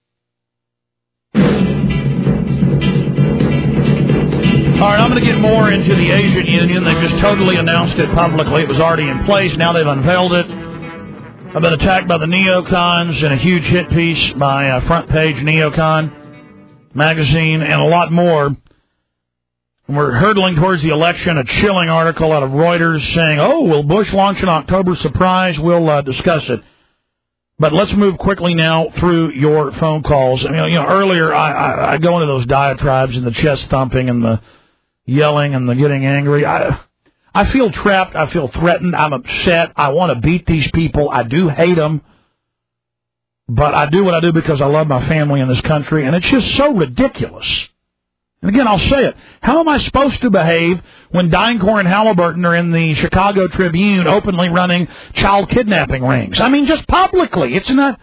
All right, I'm going to get more into the Asian Union. They've just totally announced it publicly. It was already in place. Now they've unveiled it. I've been attacked by the neocons in a huge hit piece by uh, Front Page Neocon magazine and a lot more. We're hurtling towards the election, a chilling article out of Reuters saying, oh, will Bush launch an October surprise? We'll uh, discuss it. But let's move quickly now through your phone calls. I mean, you know, earlier I, I, I go into those diatribes and the chest thumping and the yelling and the getting angry. I... I feel trapped. I feel threatened. I'm upset. I want to beat these people. I do hate them. But I do what I do because I love my family in this country. And it's just so ridiculous. And again, I'll say it. How am I supposed to behave when DynCorp and Halliburton are in the Chicago Tribune openly running child kidnapping rings? I mean, just publicly. It's not...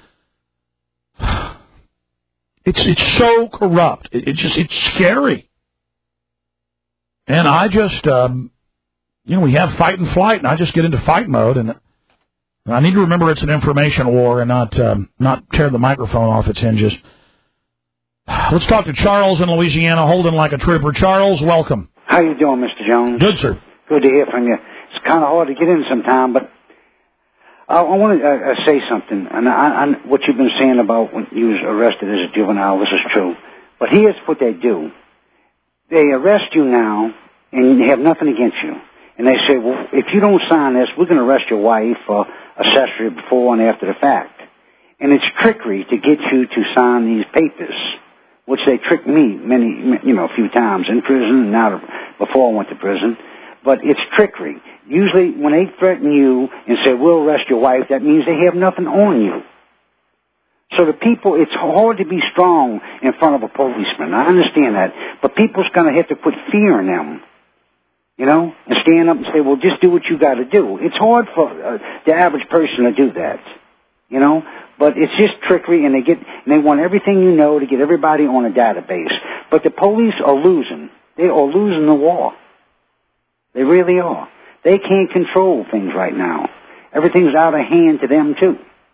It's, it's so corrupt. It, it's just, it's scary. And I just... Um, You know, we have fight and flight, and I just get into fight mode, and I need to remember it's an information war and not um, not tear the microphone off its hinges. Let's talk to Charles in Louisiana, holding like a trooper. Charles, welcome. How you doing, Mister Jones? Good, sir. Good to hear from you. It's kind of hard to get in sometime, but I, I want to uh, say something. And I, I, what you've been saying about when you was arrested as a juvenile, this is true. But here's what they do. They arrest you now, and they have nothing against you. And they say, well, if you don't sign this, we're going to arrest your wife for accessory before and after the fact. And it's trickery to get you to sign these papers, which they tricked me many, you know, a few times in prison and now before I went to prison. But it's trickery. Usually when they threaten you and say, we'll arrest your wife, that means they have nothing on you. So the people, it's hard to be strong in front of a policeman. I understand that. But people's going to have to put fear in them, you know, and stand up and say, well, just do what you got to do. It's hard for uh, the average person to do that, you know. But it's just trickery, and they get and they want everything you know to get everybody on a database. But the police are losing. They are losing the war. They really are. They can't control things right now. Everything's out of hand to them, too.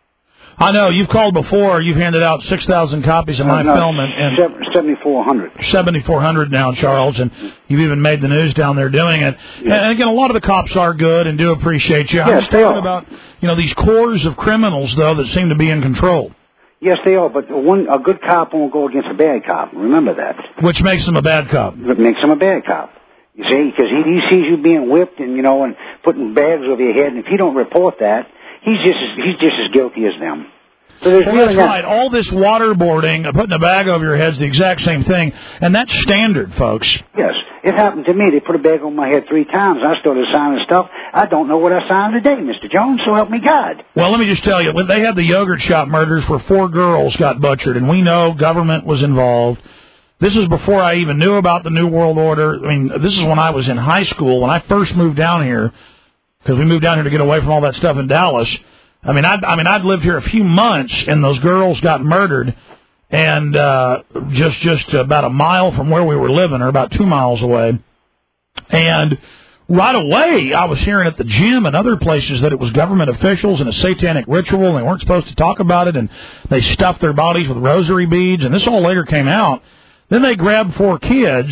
I know. You've called before. You've handed out six thousand copies of my uh, no, film. and, and seventy-four hundred. seventy-four hundred now, Charles, and you've even made the news down there doing it. Yeah. And again, a lot of the cops are good and do appreciate you. Yes, I'm just they talking are. about, you know, these cores of criminals, though, that seem to be in control. Yes, they are, but one, a good cop won't go against a bad cop. Remember that. Which makes them a bad cop. It makes them a bad cop. You see, because he, he sees you being whipped and, you know, and putting bags over your head, and if you don't report that, he's just as, he's just as guilty as them. So there's well, really that's right. All this waterboarding, putting a bag over your head is the exact same thing, and that's standard, folks. Yes, it happened to me. They put a bag on my head three times. I started signing stuff. I don't know what I signed today, Mister Jones, so help me God. Well, let me just tell you, when they had the yogurt shop murders where four girls got butchered, and we know government was involved. This is before I even knew about the New World Order. I mean, this is when I was in high school, when I first moved down here, because we moved down here to get away from all that stuff in Dallas. I mean, I'd, I mean, I'd lived here a few months, and those girls got murdered, and uh, just just about a mile from where we were living, or about two miles away. And right away, I was hearing at the gym and other places that it was government officials and a satanic ritual, and they weren't supposed to talk about it, and they stuffed their bodies with rosary beads, and this all later came out. Then they grabbed four kids,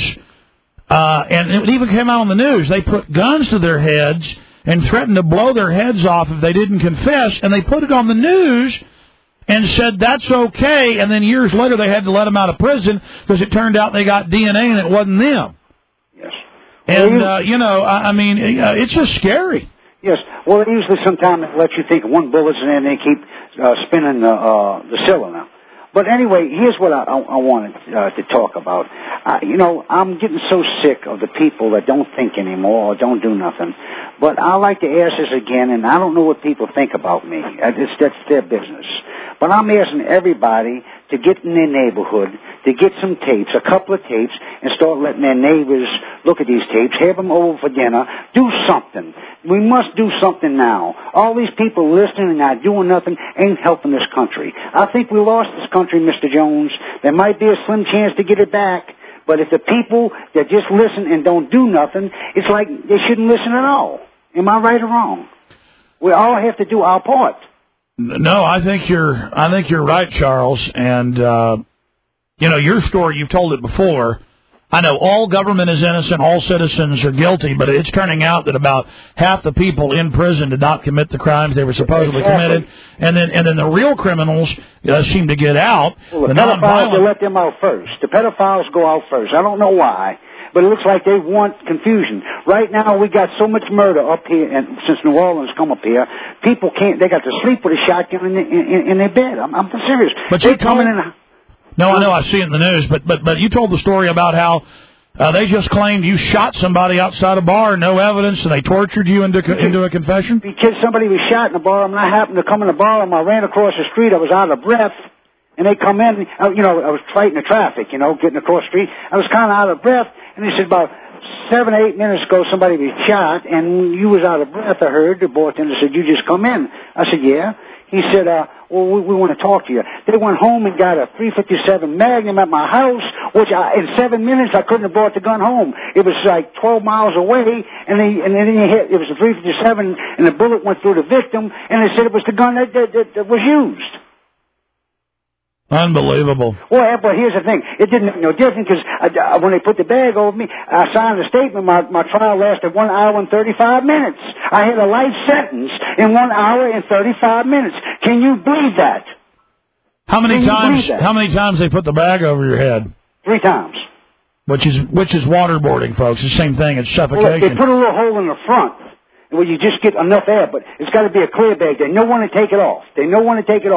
uh, and it even came out on the news. They put guns to their heads and threatened to blow their heads off if they didn't confess, and they put it on the news and said that's okay, and then years later they had to let them out of prison because it turned out they got D N A and it wasn't them. Yes. And, uh, you know, I, I mean, it's just scary. Yes. Well, usually sometimes it lets you think one bullet's and then they keep uh, spinning the, uh, the cylinder. But anyway, here's what I, I, I wanted uh, to talk about. Uh, you know, I'm getting so sick of the people that don't think anymore or don't do nothing. But I like to ask this again, and I don't know what people think about me. It's, that's their business. But I'm asking everybody to get in their neighborhood, to get some tapes, a couple of tapes, and start letting their neighbors look at these tapes, have them over for dinner, do something. We must do something now. All these people listening and not doing nothing ain't helping this country. I think we lost this country, Mister Jones. There might be a slim chance to get it back, but if the people that just listen and don't do nothing, it's like they shouldn't listen at all. Am I right or wrong? We all have to do our part. No, I think you're. I think you're right, Charles. And uh, you know, your story. You've told it before. I know all government is innocent, all citizens are guilty, but it's turning out that about half the people in prison did not commit the crimes they were supposedly exactly. committed, and then and then the real criminals uh, seem to get out. Well, the, the pedophiles, they let them out first. The pedophiles go out first. I don't know why, but it looks like they want confusion. Right now, we got so much murder up here, and since New Orleans come up here, people can't. They got to sleep with a shotgun in, the, in, in their bed. I'm, I'm serious. But they you coming told- in. No, I know. I see it in the news, but but but you told the story about how uh, they just claimed you shot somebody outside a bar, no evidence, and they tortured you into into a confession. Because somebody was shot in the bar, and I happened to come in the bar, and I ran across the street. I was out of breath, and they come in. Uh, you know, I was fighting the traffic. You know, getting across the street. I was kind of out of breath, and they said about seven, eight minutes ago somebody was shot, and you was out of breath. I heard the bartender said you just come in. I said yeah. He said, uh, well, we, we want to talk to you. They went home and got a three fifty-seven Magnum at my house, which I, in seven minutes I couldn't have brought the gun home. It was like twelve miles away, and they, and then he hit, it was a three fifty-seven, and the bullet went through the victim, and they said it was the gun that, that, that, that was used. Unbelievable. Well, but here's the thing. It didn't make no difference because uh, when they put the bag over me, I signed a statement. My, my trial lasted one hour and thirty-five minutes. I had a life sentence in one hour and thirty-five minutes. Can you believe that? How many Can you times? believe that? How many times they put the bag over your head? Three times. Which is which is waterboarding, folks. It's the same thing. It's Well, suffocation. they put a little hole in the front where you just get enough air, but it's got to be a clear bag. They know when to take it off. They know when to take it off.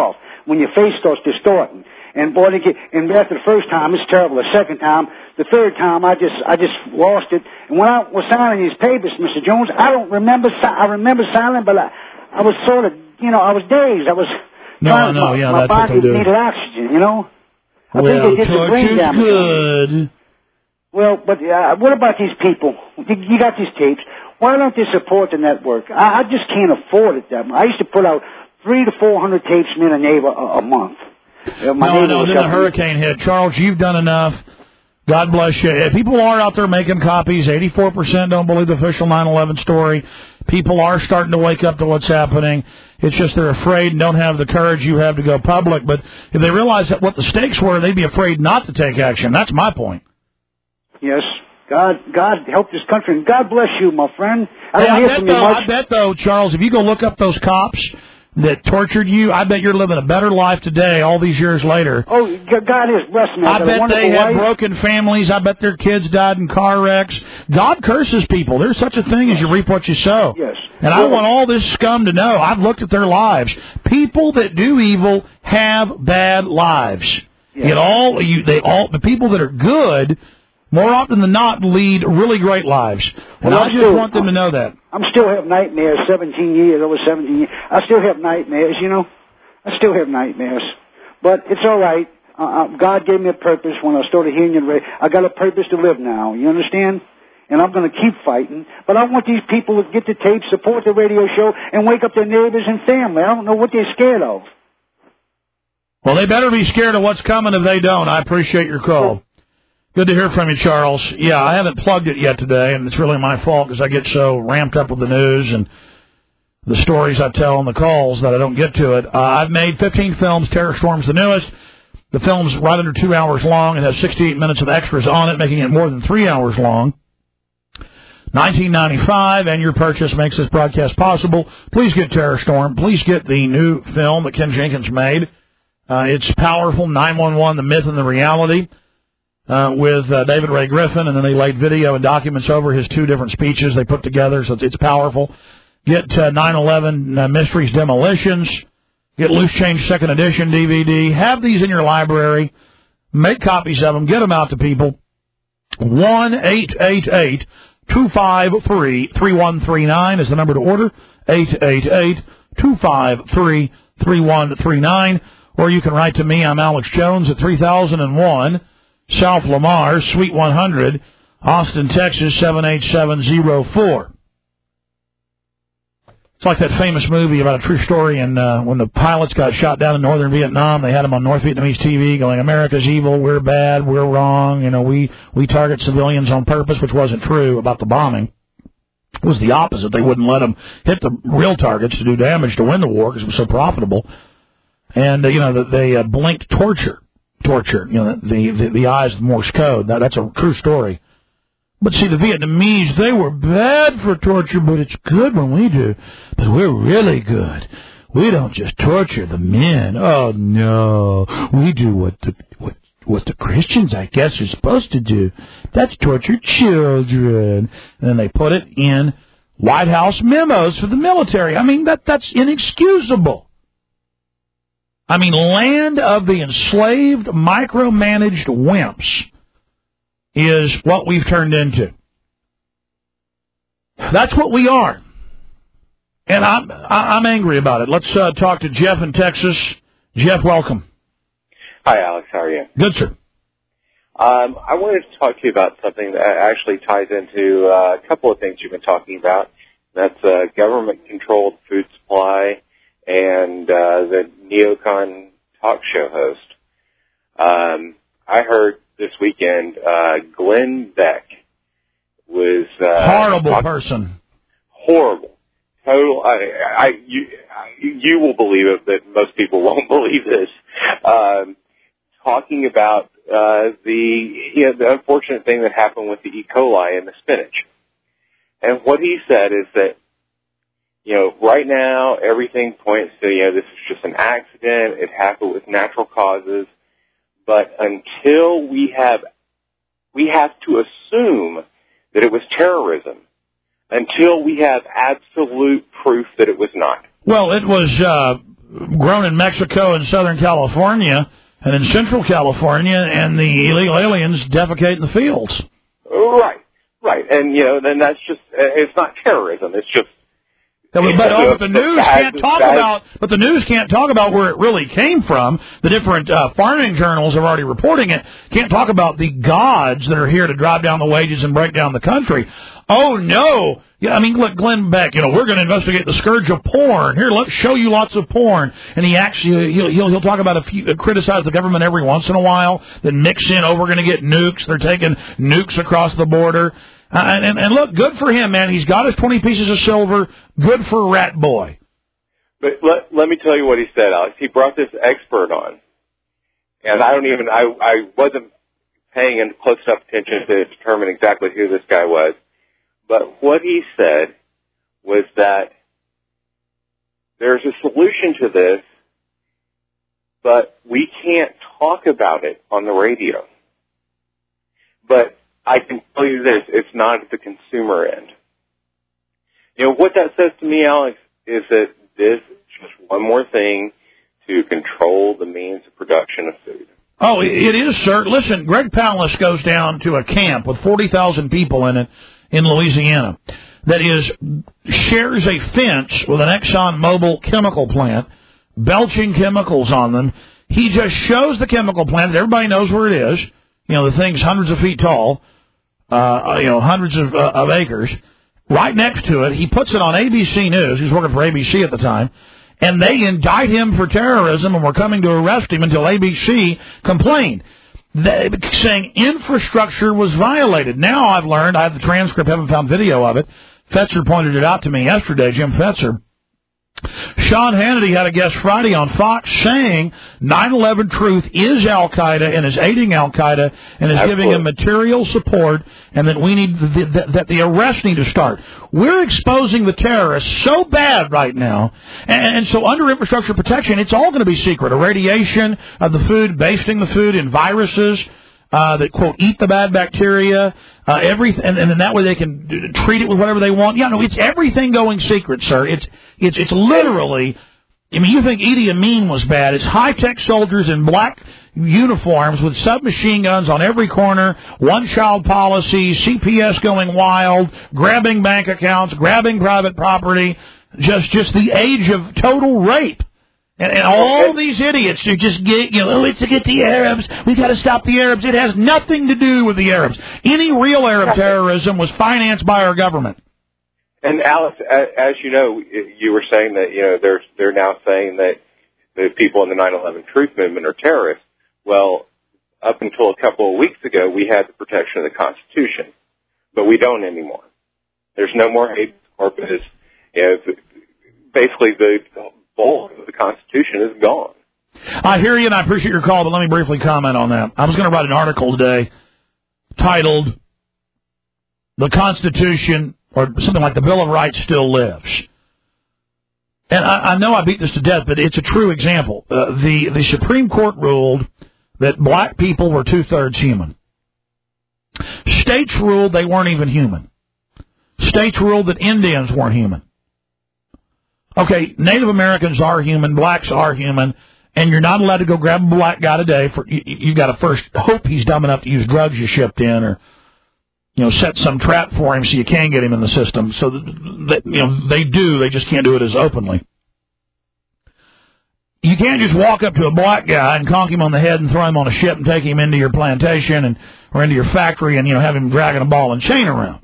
when your face starts distorting. And boy, they get, and after the first time, it's terrible. The second time, the third time, I just, I just lost it. And when I was signing these papers, Mister Jones, I don't remember, si- I remember signing, but I, I was sort of, you know, I was dazed. I was No, trying I know, to, yeah, my that's what body they do. needed oxygen, you know? I Well, think they did some brain torture's damage. good. Well, but uh, what about these people? You, you got these tapes. Why don't they support the network? I, I just can't afford it that much. I used to put out three to four hundred tapes from a neighbor a, a month. Uh, my no, neighbor no, was then the up- hurricane hit. Charles, you've done enough. God bless you. If people are out there making copies. eighty-four percent don't believe the official nine eleven story. People are starting to wake up to what's happening. It's just they're afraid and don't have the courage you have to go public. But if they realize that what the stakes were, they'd be afraid not to take action. That's my point. Yes. God, God help this country, and God bless you, my friend. I Hey, don't I, hear bet from you though, much. I bet, though, Charles, if you go look up those cops that tortured you, I bet you're living a better life today all these years later. Oh, G- God is blessed me. I got a bet wonderful they have wife. broken families. I bet their kids died in car wrecks. God curses people. There's such a thing as you reap what you sow. Yes. And I want all this scum to know. I've looked at their lives. People that do evil have bad lives. Yes. It all you they all the people that are good more often than not lead really great lives. And Well, I I'm just still- want them to know that. I'm still have nightmares. Seventeen years, over seventeen years. I still have nightmares. You know, I still have nightmares. But it's all right. Uh, uh, God gave me a purpose when I started hearing you. I got a purpose to live now. You understand? And I'm going to keep fighting. But I want these people to get the tape, support the radio show, and wake up their neighbors and family. I don't know what they're scared of. Well, they better be scared of what's coming if they don't. I appreciate your call. Good to hear from you, Charles. Yeah, I haven't plugged it yet today, and it's really my fault because I get so ramped up with the news and the stories I tell on the calls that I don't get to it. Uh, I've made fifteen films. Terror Storm's the newest. The film's right under two hours long. It has sixty-eight minutes of extras on it, making it more than three hours long. nineteen ninety-five, and your purchase makes this broadcast possible. Please get Terror Storm. Please get the new film that Ken Jenkins made. Uh, it's powerful, nine one one, The Myth and the Reality. Uh, with uh, David Ray Griffin, and then they laid video and documents over his two different speeches they put together, so it's, it's powerful. Get uh, nine eleven uh, Mysteries Demolitions. Get Loose Change Second Edition D V D. Have these in your library. Make copies of them. Get them out to people. one eight eight eight two five three three one three nine is the number to order. eight eight eight two five three three one three nine. Or you can write to me. I'm Alex Jones at three thousand one. South Lamar, Suite one hundred, Austin, Texas, seven eight seven zero four. It's like that famous movie about a true story, and uh, when the pilots got shot down in northern Vietnam, they had them on North Vietnamese T V going, America's evil, we're bad, we're wrong, you know, we, we target civilians on purpose, which wasn't true about the bombing. It was the opposite. They wouldn't let them hit the real targets to do damage to win the war because it was so profitable. And, uh, you know, they uh, blinked torture. Torture, you know, the, the, the eyes of Morse code. That, that's a true story. But see, the Vietnamese, they were bad for torture, but it's good when we do. But we're really good. We don't just torture the men. Oh, no. We do what the, what, what the Christians, I guess, are supposed to do. That's torture children. And then they put it in White House memos for the military. I mean, that that's inexcusable. I mean, land of the enslaved, micromanaged wimps is what we've turned into. That's what we are. And I'm, I'm angry about it. Let's uh, talk to Jeff in Texas. Jeff, welcome. Hi, Alex. How are you? Good, sir. Um, I wanted to talk to you about something that actually ties into uh, a couple of things you've been talking about. That's uh, government-controlled food supply and uh, the neocon talk show host. Um, I heard this weekend uh, Glenn Beck was uh, horrible talk- person. Horrible, total. I, I, you, you will believe it, but most people won't believe this. Um, talking about uh, the you know, the unfortunate thing that happened with the E. coli in the spinach, and what he said is that, you know, right now, everything points to, you know, this is just an accident. It happened with natural causes. But until we have, we have to assume that it was terrorism until we have absolute proof that it was not. Well, it was uh, grown in Mexico and Southern California and in Central California, and the illegal aliens defecate in the fields. Right, right. And, you know, then that's just, it's not terrorism. It's just... But, but, oh, but the news can't talk about. But the news can't talk about where it really came from. The different uh, farming journals are already reporting it. Can't talk about the gods that are here to drive down the wages and break down the country. Oh no! Yeah, I mean, look, Glenn Beck. You know, we're going to investigate the scourge of porn. Here, let's show you lots of porn. And he actually he'll he'll, he'll talk about a few, uh, criticize the government every once in a while. Then mix in, oh, we're going to get nukes. They're taking nukes across the border. Uh, and, and, and look, good for him, man. He's got his twenty pieces of silver. Good for Rat Boy. But let, let me tell you what he said, Alex. He brought this expert on. And I don't even, I, I wasn't paying close enough attention to determine exactly who this guy was. But what he said was that there's a solution to this, but we can't talk about it on the radio. But I can tell you this, it's not at the consumer end. You know, what that says to me, Alex, is that this is just one more thing to control the means of production of food. Oh, it is, sir. Listen, Greg Palast goes down to a camp with forty thousand people in it in Louisiana that is shares a fence with an ExxonMobil chemical plant, belching chemicals on them. He just shows the chemical plant that everybody knows where it is. You know, the thing's hundreds of feet tall. Uh, you know, hundreds of, uh, of acres. Right next to it, he puts it on A B C News. He was working for A B C at the time. And they indict him for terrorism and were coming to arrest him until A B C complained, they, saying infrastructure was violated. Now I've learned, I have the transcript, haven't found video of it. Fetzer pointed it out to me yesterday, Jim Fetzer. Sean Hannity had a guest Friday on Fox saying nine eleven Truth is Al-Qaeda and is aiding Al-Qaeda and is Absolutely. giving him material support, and that we need the, the, that the arrests need to start. We're exposing the terrorists so bad right now, and, and so under infrastructure protection, it's all going to be secret. Irradiation of the food, basting the food in viruses uh, that, quote, eat the bad bacteria, uh, everything, and, and then that way they can d- treat it with whatever they want. Yeah, no, it's everything going secret, sir. It's it's it's literally, I mean, you think Idi Amin was bad. It's high-tech soldiers in black uniforms with submachine guns on every corner, one-child policy, C P S going wild, grabbing bank accounts, grabbing private property, just just the age of total rape. And, and all these idiots who just get, you know, oh, it's to get the Arabs. We've got to stop the Arabs. It has nothing to do with the Arabs. Any real Arab terrorism was financed by our government. And Alex, as you know, you were saying that, you know, they're they're now saying that the people in the nine eleven Truth Movement are terrorists. Well, up until a couple of weeks ago, we had the protection of the Constitution, but we don't anymore. There's no more habeas corpus. You know, basically, the bulk of the Constitution is gone. I hear you, and I appreciate your call, but let me briefly comment on that. I was going to write an article today titled "The Constitution," or something like "The Bill of Rights Still Lives." And I, I know I beat this to death, but it's a true example. Uh, the, the Supreme Court ruled that black people were two-thirds human. States ruled they weren't even human. States ruled that Indians weren't human. Okay, Native Americans are human, blacks are human, and you're not allowed to go grab a black guy today. For you, you've got to first hope he's dumb enough to use drugs you shipped in, or you know, set some trap for him so you can get him in the system. So that, that you know they do, they just can't do it as openly. You can't just walk up to a black guy and conk him on the head and throw him on a ship and take him into your plantation and or into your factory and you know have him dragging a ball and chain around.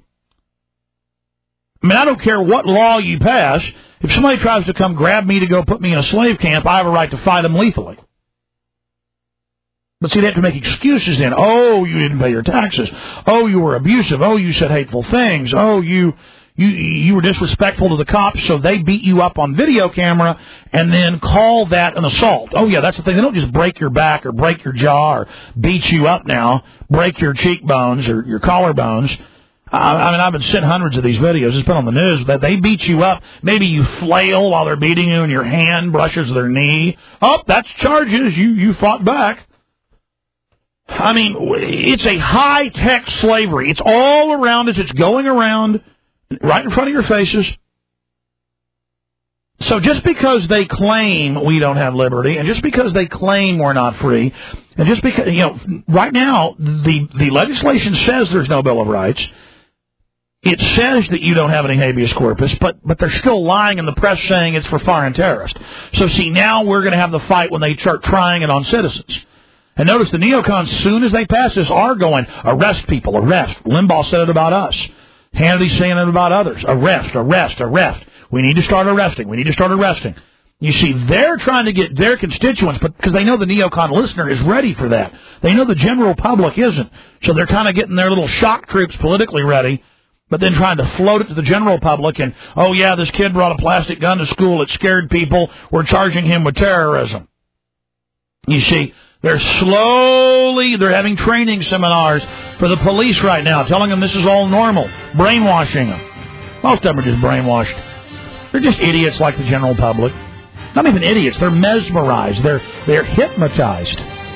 I mean, I don't care what law you pass. If somebody tries to come grab me to go put me in a slave camp, I have a right to fight them lethally. But see, they have to make excuses then. Oh, you didn't pay your taxes. Oh, you were abusive. Oh, you said hateful things. Oh, you you you were disrespectful to the cops, so they beat you up on video camera and then call that an assault. Oh, yeah, that's the thing. They don't just break your back or break your jaw or beat you up now, break your cheekbones or your collarbones. I mean, I've been sent hundreds of these videos. It's been on the news that they beat you up. Maybe you flail while they're beating you and your hand brushes their knee. Oh, that's charges. You, you fought back. I mean, it's a high-tech slavery. It's all around us. It's going around right in front of your faces. So just because they claim we don't have liberty, and just because they claim we're not free, and just because, you know, right now, the, the legislation says there's no Bill of Rights. It says that you don't have any habeas corpus, but, but they're still lying in the press saying it's for foreign terrorists. So see, now we're going to have the fight when they start trying it on citizens. And notice the neocons, as soon as they pass this, are going, arrest people, arrest. Limbaugh said it about us. Hannity's saying it about others. Arrest, arrest, arrest. We need to start arresting. We need to start arresting. You see, they're trying to get their constituents, but because they know the neocon listener is ready for that. They know the general public isn't. So they're kind of getting their little shock troops politically ready, but then trying to float it to the general public and, oh, yeah, this kid brought a plastic gun to school. It scared people. We're charging him with terrorism. You see, they're slowly, they're having training seminars for the police right now, telling them this is all normal, brainwashing them. Most of them are just brainwashed. They're just idiots like the general public. Not even idiots, they're mesmerized, they're, they're hypnotized.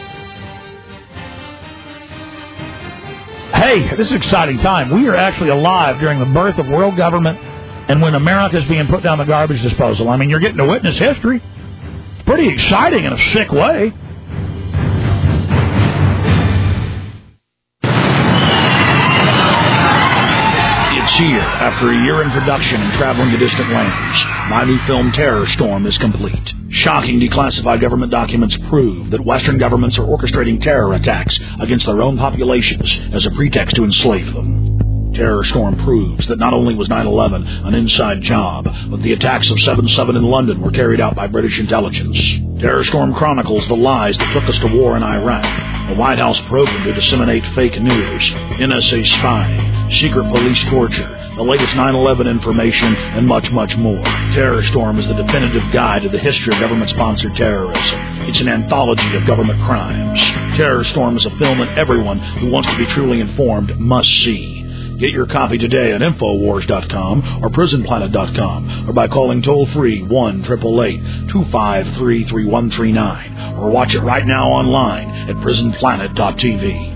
Hey, this is an exciting time. We are actually alive during the birth of world government and when America is being put down the garbage disposal. I mean, you're getting to witness history. It's pretty exciting in a sick way. It's here. After a year in production and traveling to distant lands, my new film Terror Storm is complete. Shocking declassified government documents prove that Western governments are orchestrating terror attacks against their own populations as a pretext to enslave them. Terror Storm proves that not only was nine eleven an inside job, but the attacks of seven seven in London were carried out by British intelligence. Terror Storm chronicles the lies that took us to war in Iraq, a White House program to disseminate fake news, N S A spying, secret police torture, the latest nine eleven information, and much, much more. Terror Storm is the definitive guide to the history of government-sponsored terrorism. It's an anthology of government crimes. Terror Storm is a film that everyone who wants to be truly informed must see. Get your copy today at Infowars dot com or Prison Planet dot com or by calling toll-free one eight eight eight, two five three, three one three nine or watch it right now online at Prison Planet dot T V.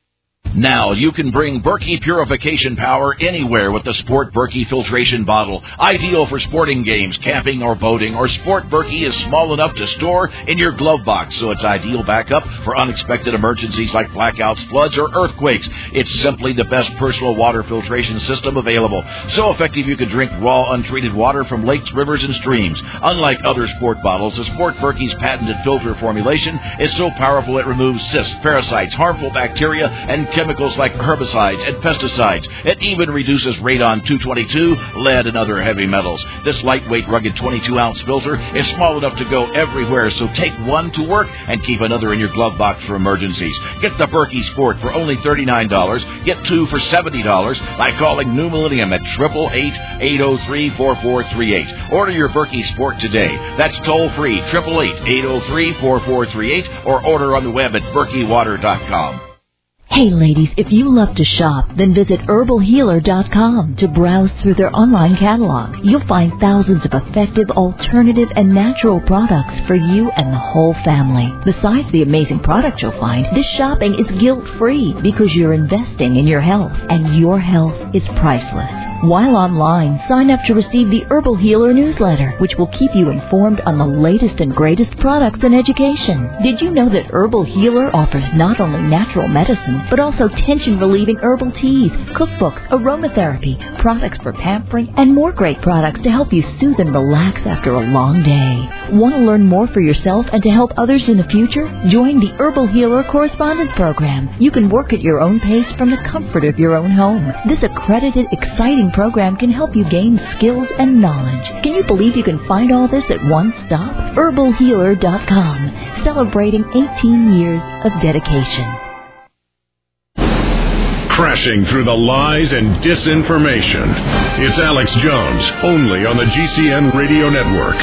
Now you can bring Berkey purification power anywhere with the Sport Berkey filtration bottle. Ideal for sporting games, camping, or boating. Or Sport Berkey is small enough to store in your glove box, so it's ideal backup for unexpected emergencies like blackouts, floods, or earthquakes. It's simply the best personal water filtration system available. So effective you can drink raw, untreated water from lakes, rivers, and streams. Unlike other sport bottles, the Sport Berkey's patented filter formulation is so powerful it removes cysts, parasites, harmful bacteria, and chemicals. Chemicals like herbicides and pesticides. It even reduces radon two twenty-two, lead, and other heavy metals. This lightweight, rugged twenty-two ounce filter is small enough to go everywhere, so take one to work and keep another in your glove box for emergencies. Get the Berkey Sport for only thirty-nine dollars. Get two for seventy dollars by calling New Millennium at eight eight eight, eight oh three, four four three eight. Order your Berkey Sport today. That's toll-free, eight eight eight, eight oh three, four four three eight, or order on the web at Berkey Water dot com. Hey ladies, if you love to shop, then visit Herbal Healer dot com to browse through their online catalog. You'll find thousands of effective, alternative, and natural products for you and the whole family. Besides the amazing products you'll find, this shopping is guilt-free because you're investing in your health, and your health is priceless. While online, sign up to receive the Herbal Healer newsletter, which will keep you informed on the latest and greatest products and education. Did you know that Herbal Healer offers not only natural medicine, but also tension-relieving herbal teas, cookbooks, aromatherapy, products for pampering, and more great products to help you soothe and relax after a long day. Want to learn more for yourself and to help others in the future? Join the Herbal Healer Correspondence Program. You can work at your own pace from the comfort of your own home. This accredited, exciting program can help you gain skills and knowledge. Can you believe you can find all this at one stop? Herbal Healer dot com, celebrating eighteen years of dedication. Crashing through the lies and disinformation. It's Alex Jones, only on the G C N Radio Network.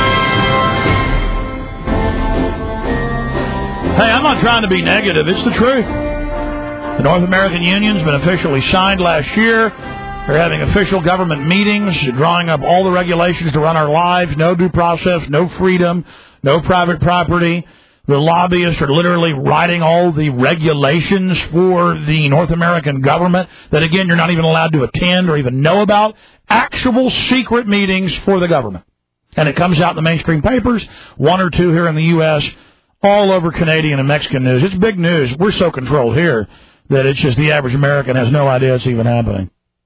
Hey, I'm not trying to be negative. It's the truth. The North American Union's been officially signed last year. They're having official government meetings, drawing up all the regulations to run our lives. No due process, no freedom, no private property. The lobbyists are literally writing all the regulations for the North American government that, again, you're not even allowed to attend or even know about. Actual secret meetings for the government. And it comes out in the mainstream papers, one or two here in the U S, all over Canadian and Mexican news. It's big news. We're so controlled here that it's just the average American has no idea it's even happening.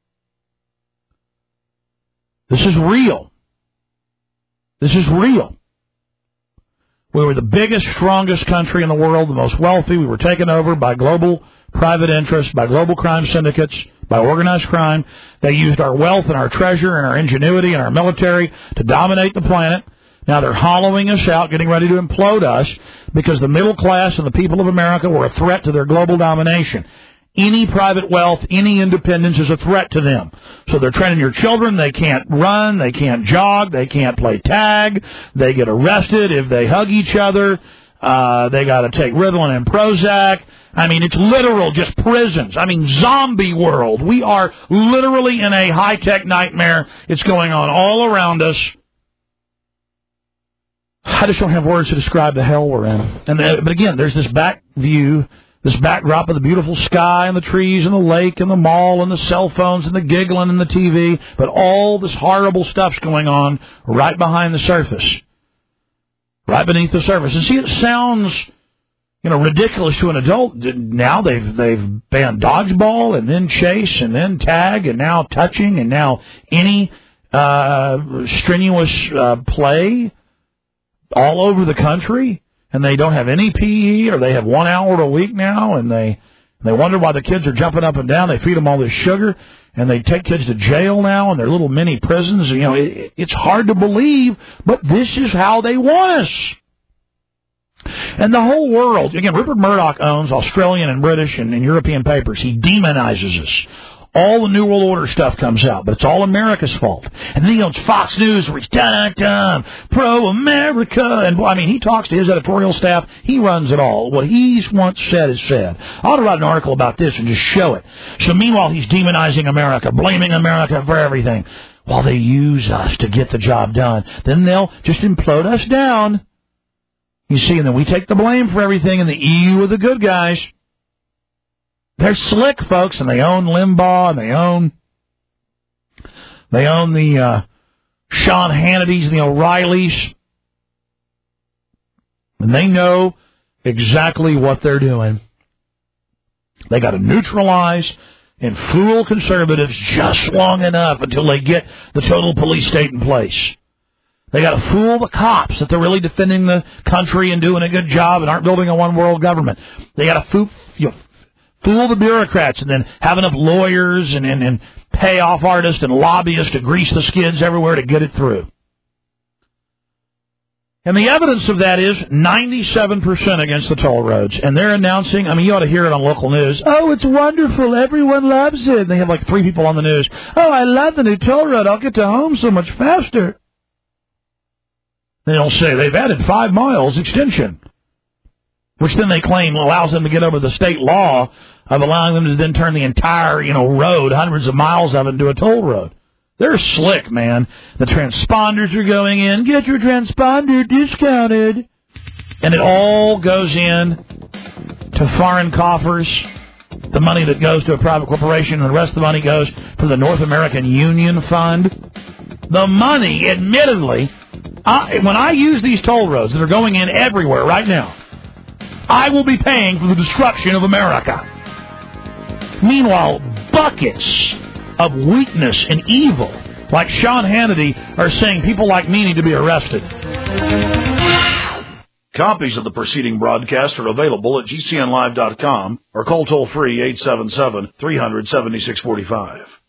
This is real. This is real. We were the biggest, strongest country in the world, the most wealthy. We were taken over by global private interests, by global crime syndicates, by organized crime. They used our wealth and our treasure and our ingenuity and our military to dominate the planet. Now they're hollowing us out, getting ready to implode us because the middle class and the people of America were a threat to their global domination. Any private wealth, any independence is a threat to them. So they're training your children. They can't run. They can't jog. They can't play tag. They get arrested if they hug each other. Uh, they got to take Ritalin and Prozac. I mean, it's literal, just prisons. I mean, zombie world. We are literally in a high-tech nightmare. It's going on all around us. I just don't have words to describe the hell we're in. And the, but again, there's this back view, this backdrop of the beautiful sky and the trees and the lake and the mall and the cell phones and the giggling and the T V. But all this horrible stuff's going on right behind the surface. Right beneath the surface. And see, it sounds, you know, ridiculous to an adult. Now they've they've banned dodgeball and then chase and then tag and now touching and now any uh, strenuous uh, play all over the country. And they don't have any P E, or they have one hour a week now, and they they wonder why the kids are jumping up and down. They feed them all this sugar, and they take kids to jail now in their little mini prisons. You know, it, it's hard to believe, but this is how they want us. And the whole world, again, Rupert Murdoch owns Australian and British and, and European papers. He demonizes us. All the New World Order stuff comes out, but it's all America's fault. And then he owns Fox News, where he's dun-dun, pro-America. And, I mean, he talks to his editorial staff. He runs it all. What he's once said is said. I ought to write an article about this and just show it. So meanwhile, he's demonizing America, blaming America for everything, while they use us to get the job done. Then they'll just implode us down. You see, and then we take the blame for everything, and the E U are the good guys. They're slick, folks, and they own Limbaugh, and they own they own the uh, Sean Hannitys and the O'Reillys, and they know exactly what they're doing. They got to neutralize and fool conservatives just long enough until they get the total police state in place. They got to fool the cops that they're really defending the country and doing a good job and aren't building a one-world government. They got to fool, you know, fool the bureaucrats and then have enough lawyers and, and, and pay off artists and lobbyists to grease the skids everywhere to get it through. And the evidence of that is ninety-seven percent against the toll roads. And they're announcing, I mean, you ought to hear it on local news. Oh, it's wonderful. Everyone loves it. And they have like three people on the news. Oh, I love the new toll road. I'll get to home so much faster. They'll say they've added five miles extension, which then they claim allows them to get over the state law of allowing them to then turn the entire, you know, road, hundreds of miles of it, into a toll road. They're slick, man. The transponders are going in. Get your transponder discounted. And it all goes in to foreign coffers, the money that goes to a private corporation, and the rest of the money goes to the North American Union Fund. The money, admittedly, I, when I use these toll roads that are going in everywhere right now, I will be paying for the destruction of America. Meanwhile, buckets of weakness and evil, like Sean Hannity, are saying people like me need to be arrested. Copies of the preceding broadcast are available at G C N live dot com or call toll-free eight seven seven, three hundred, seventy-six forty-five.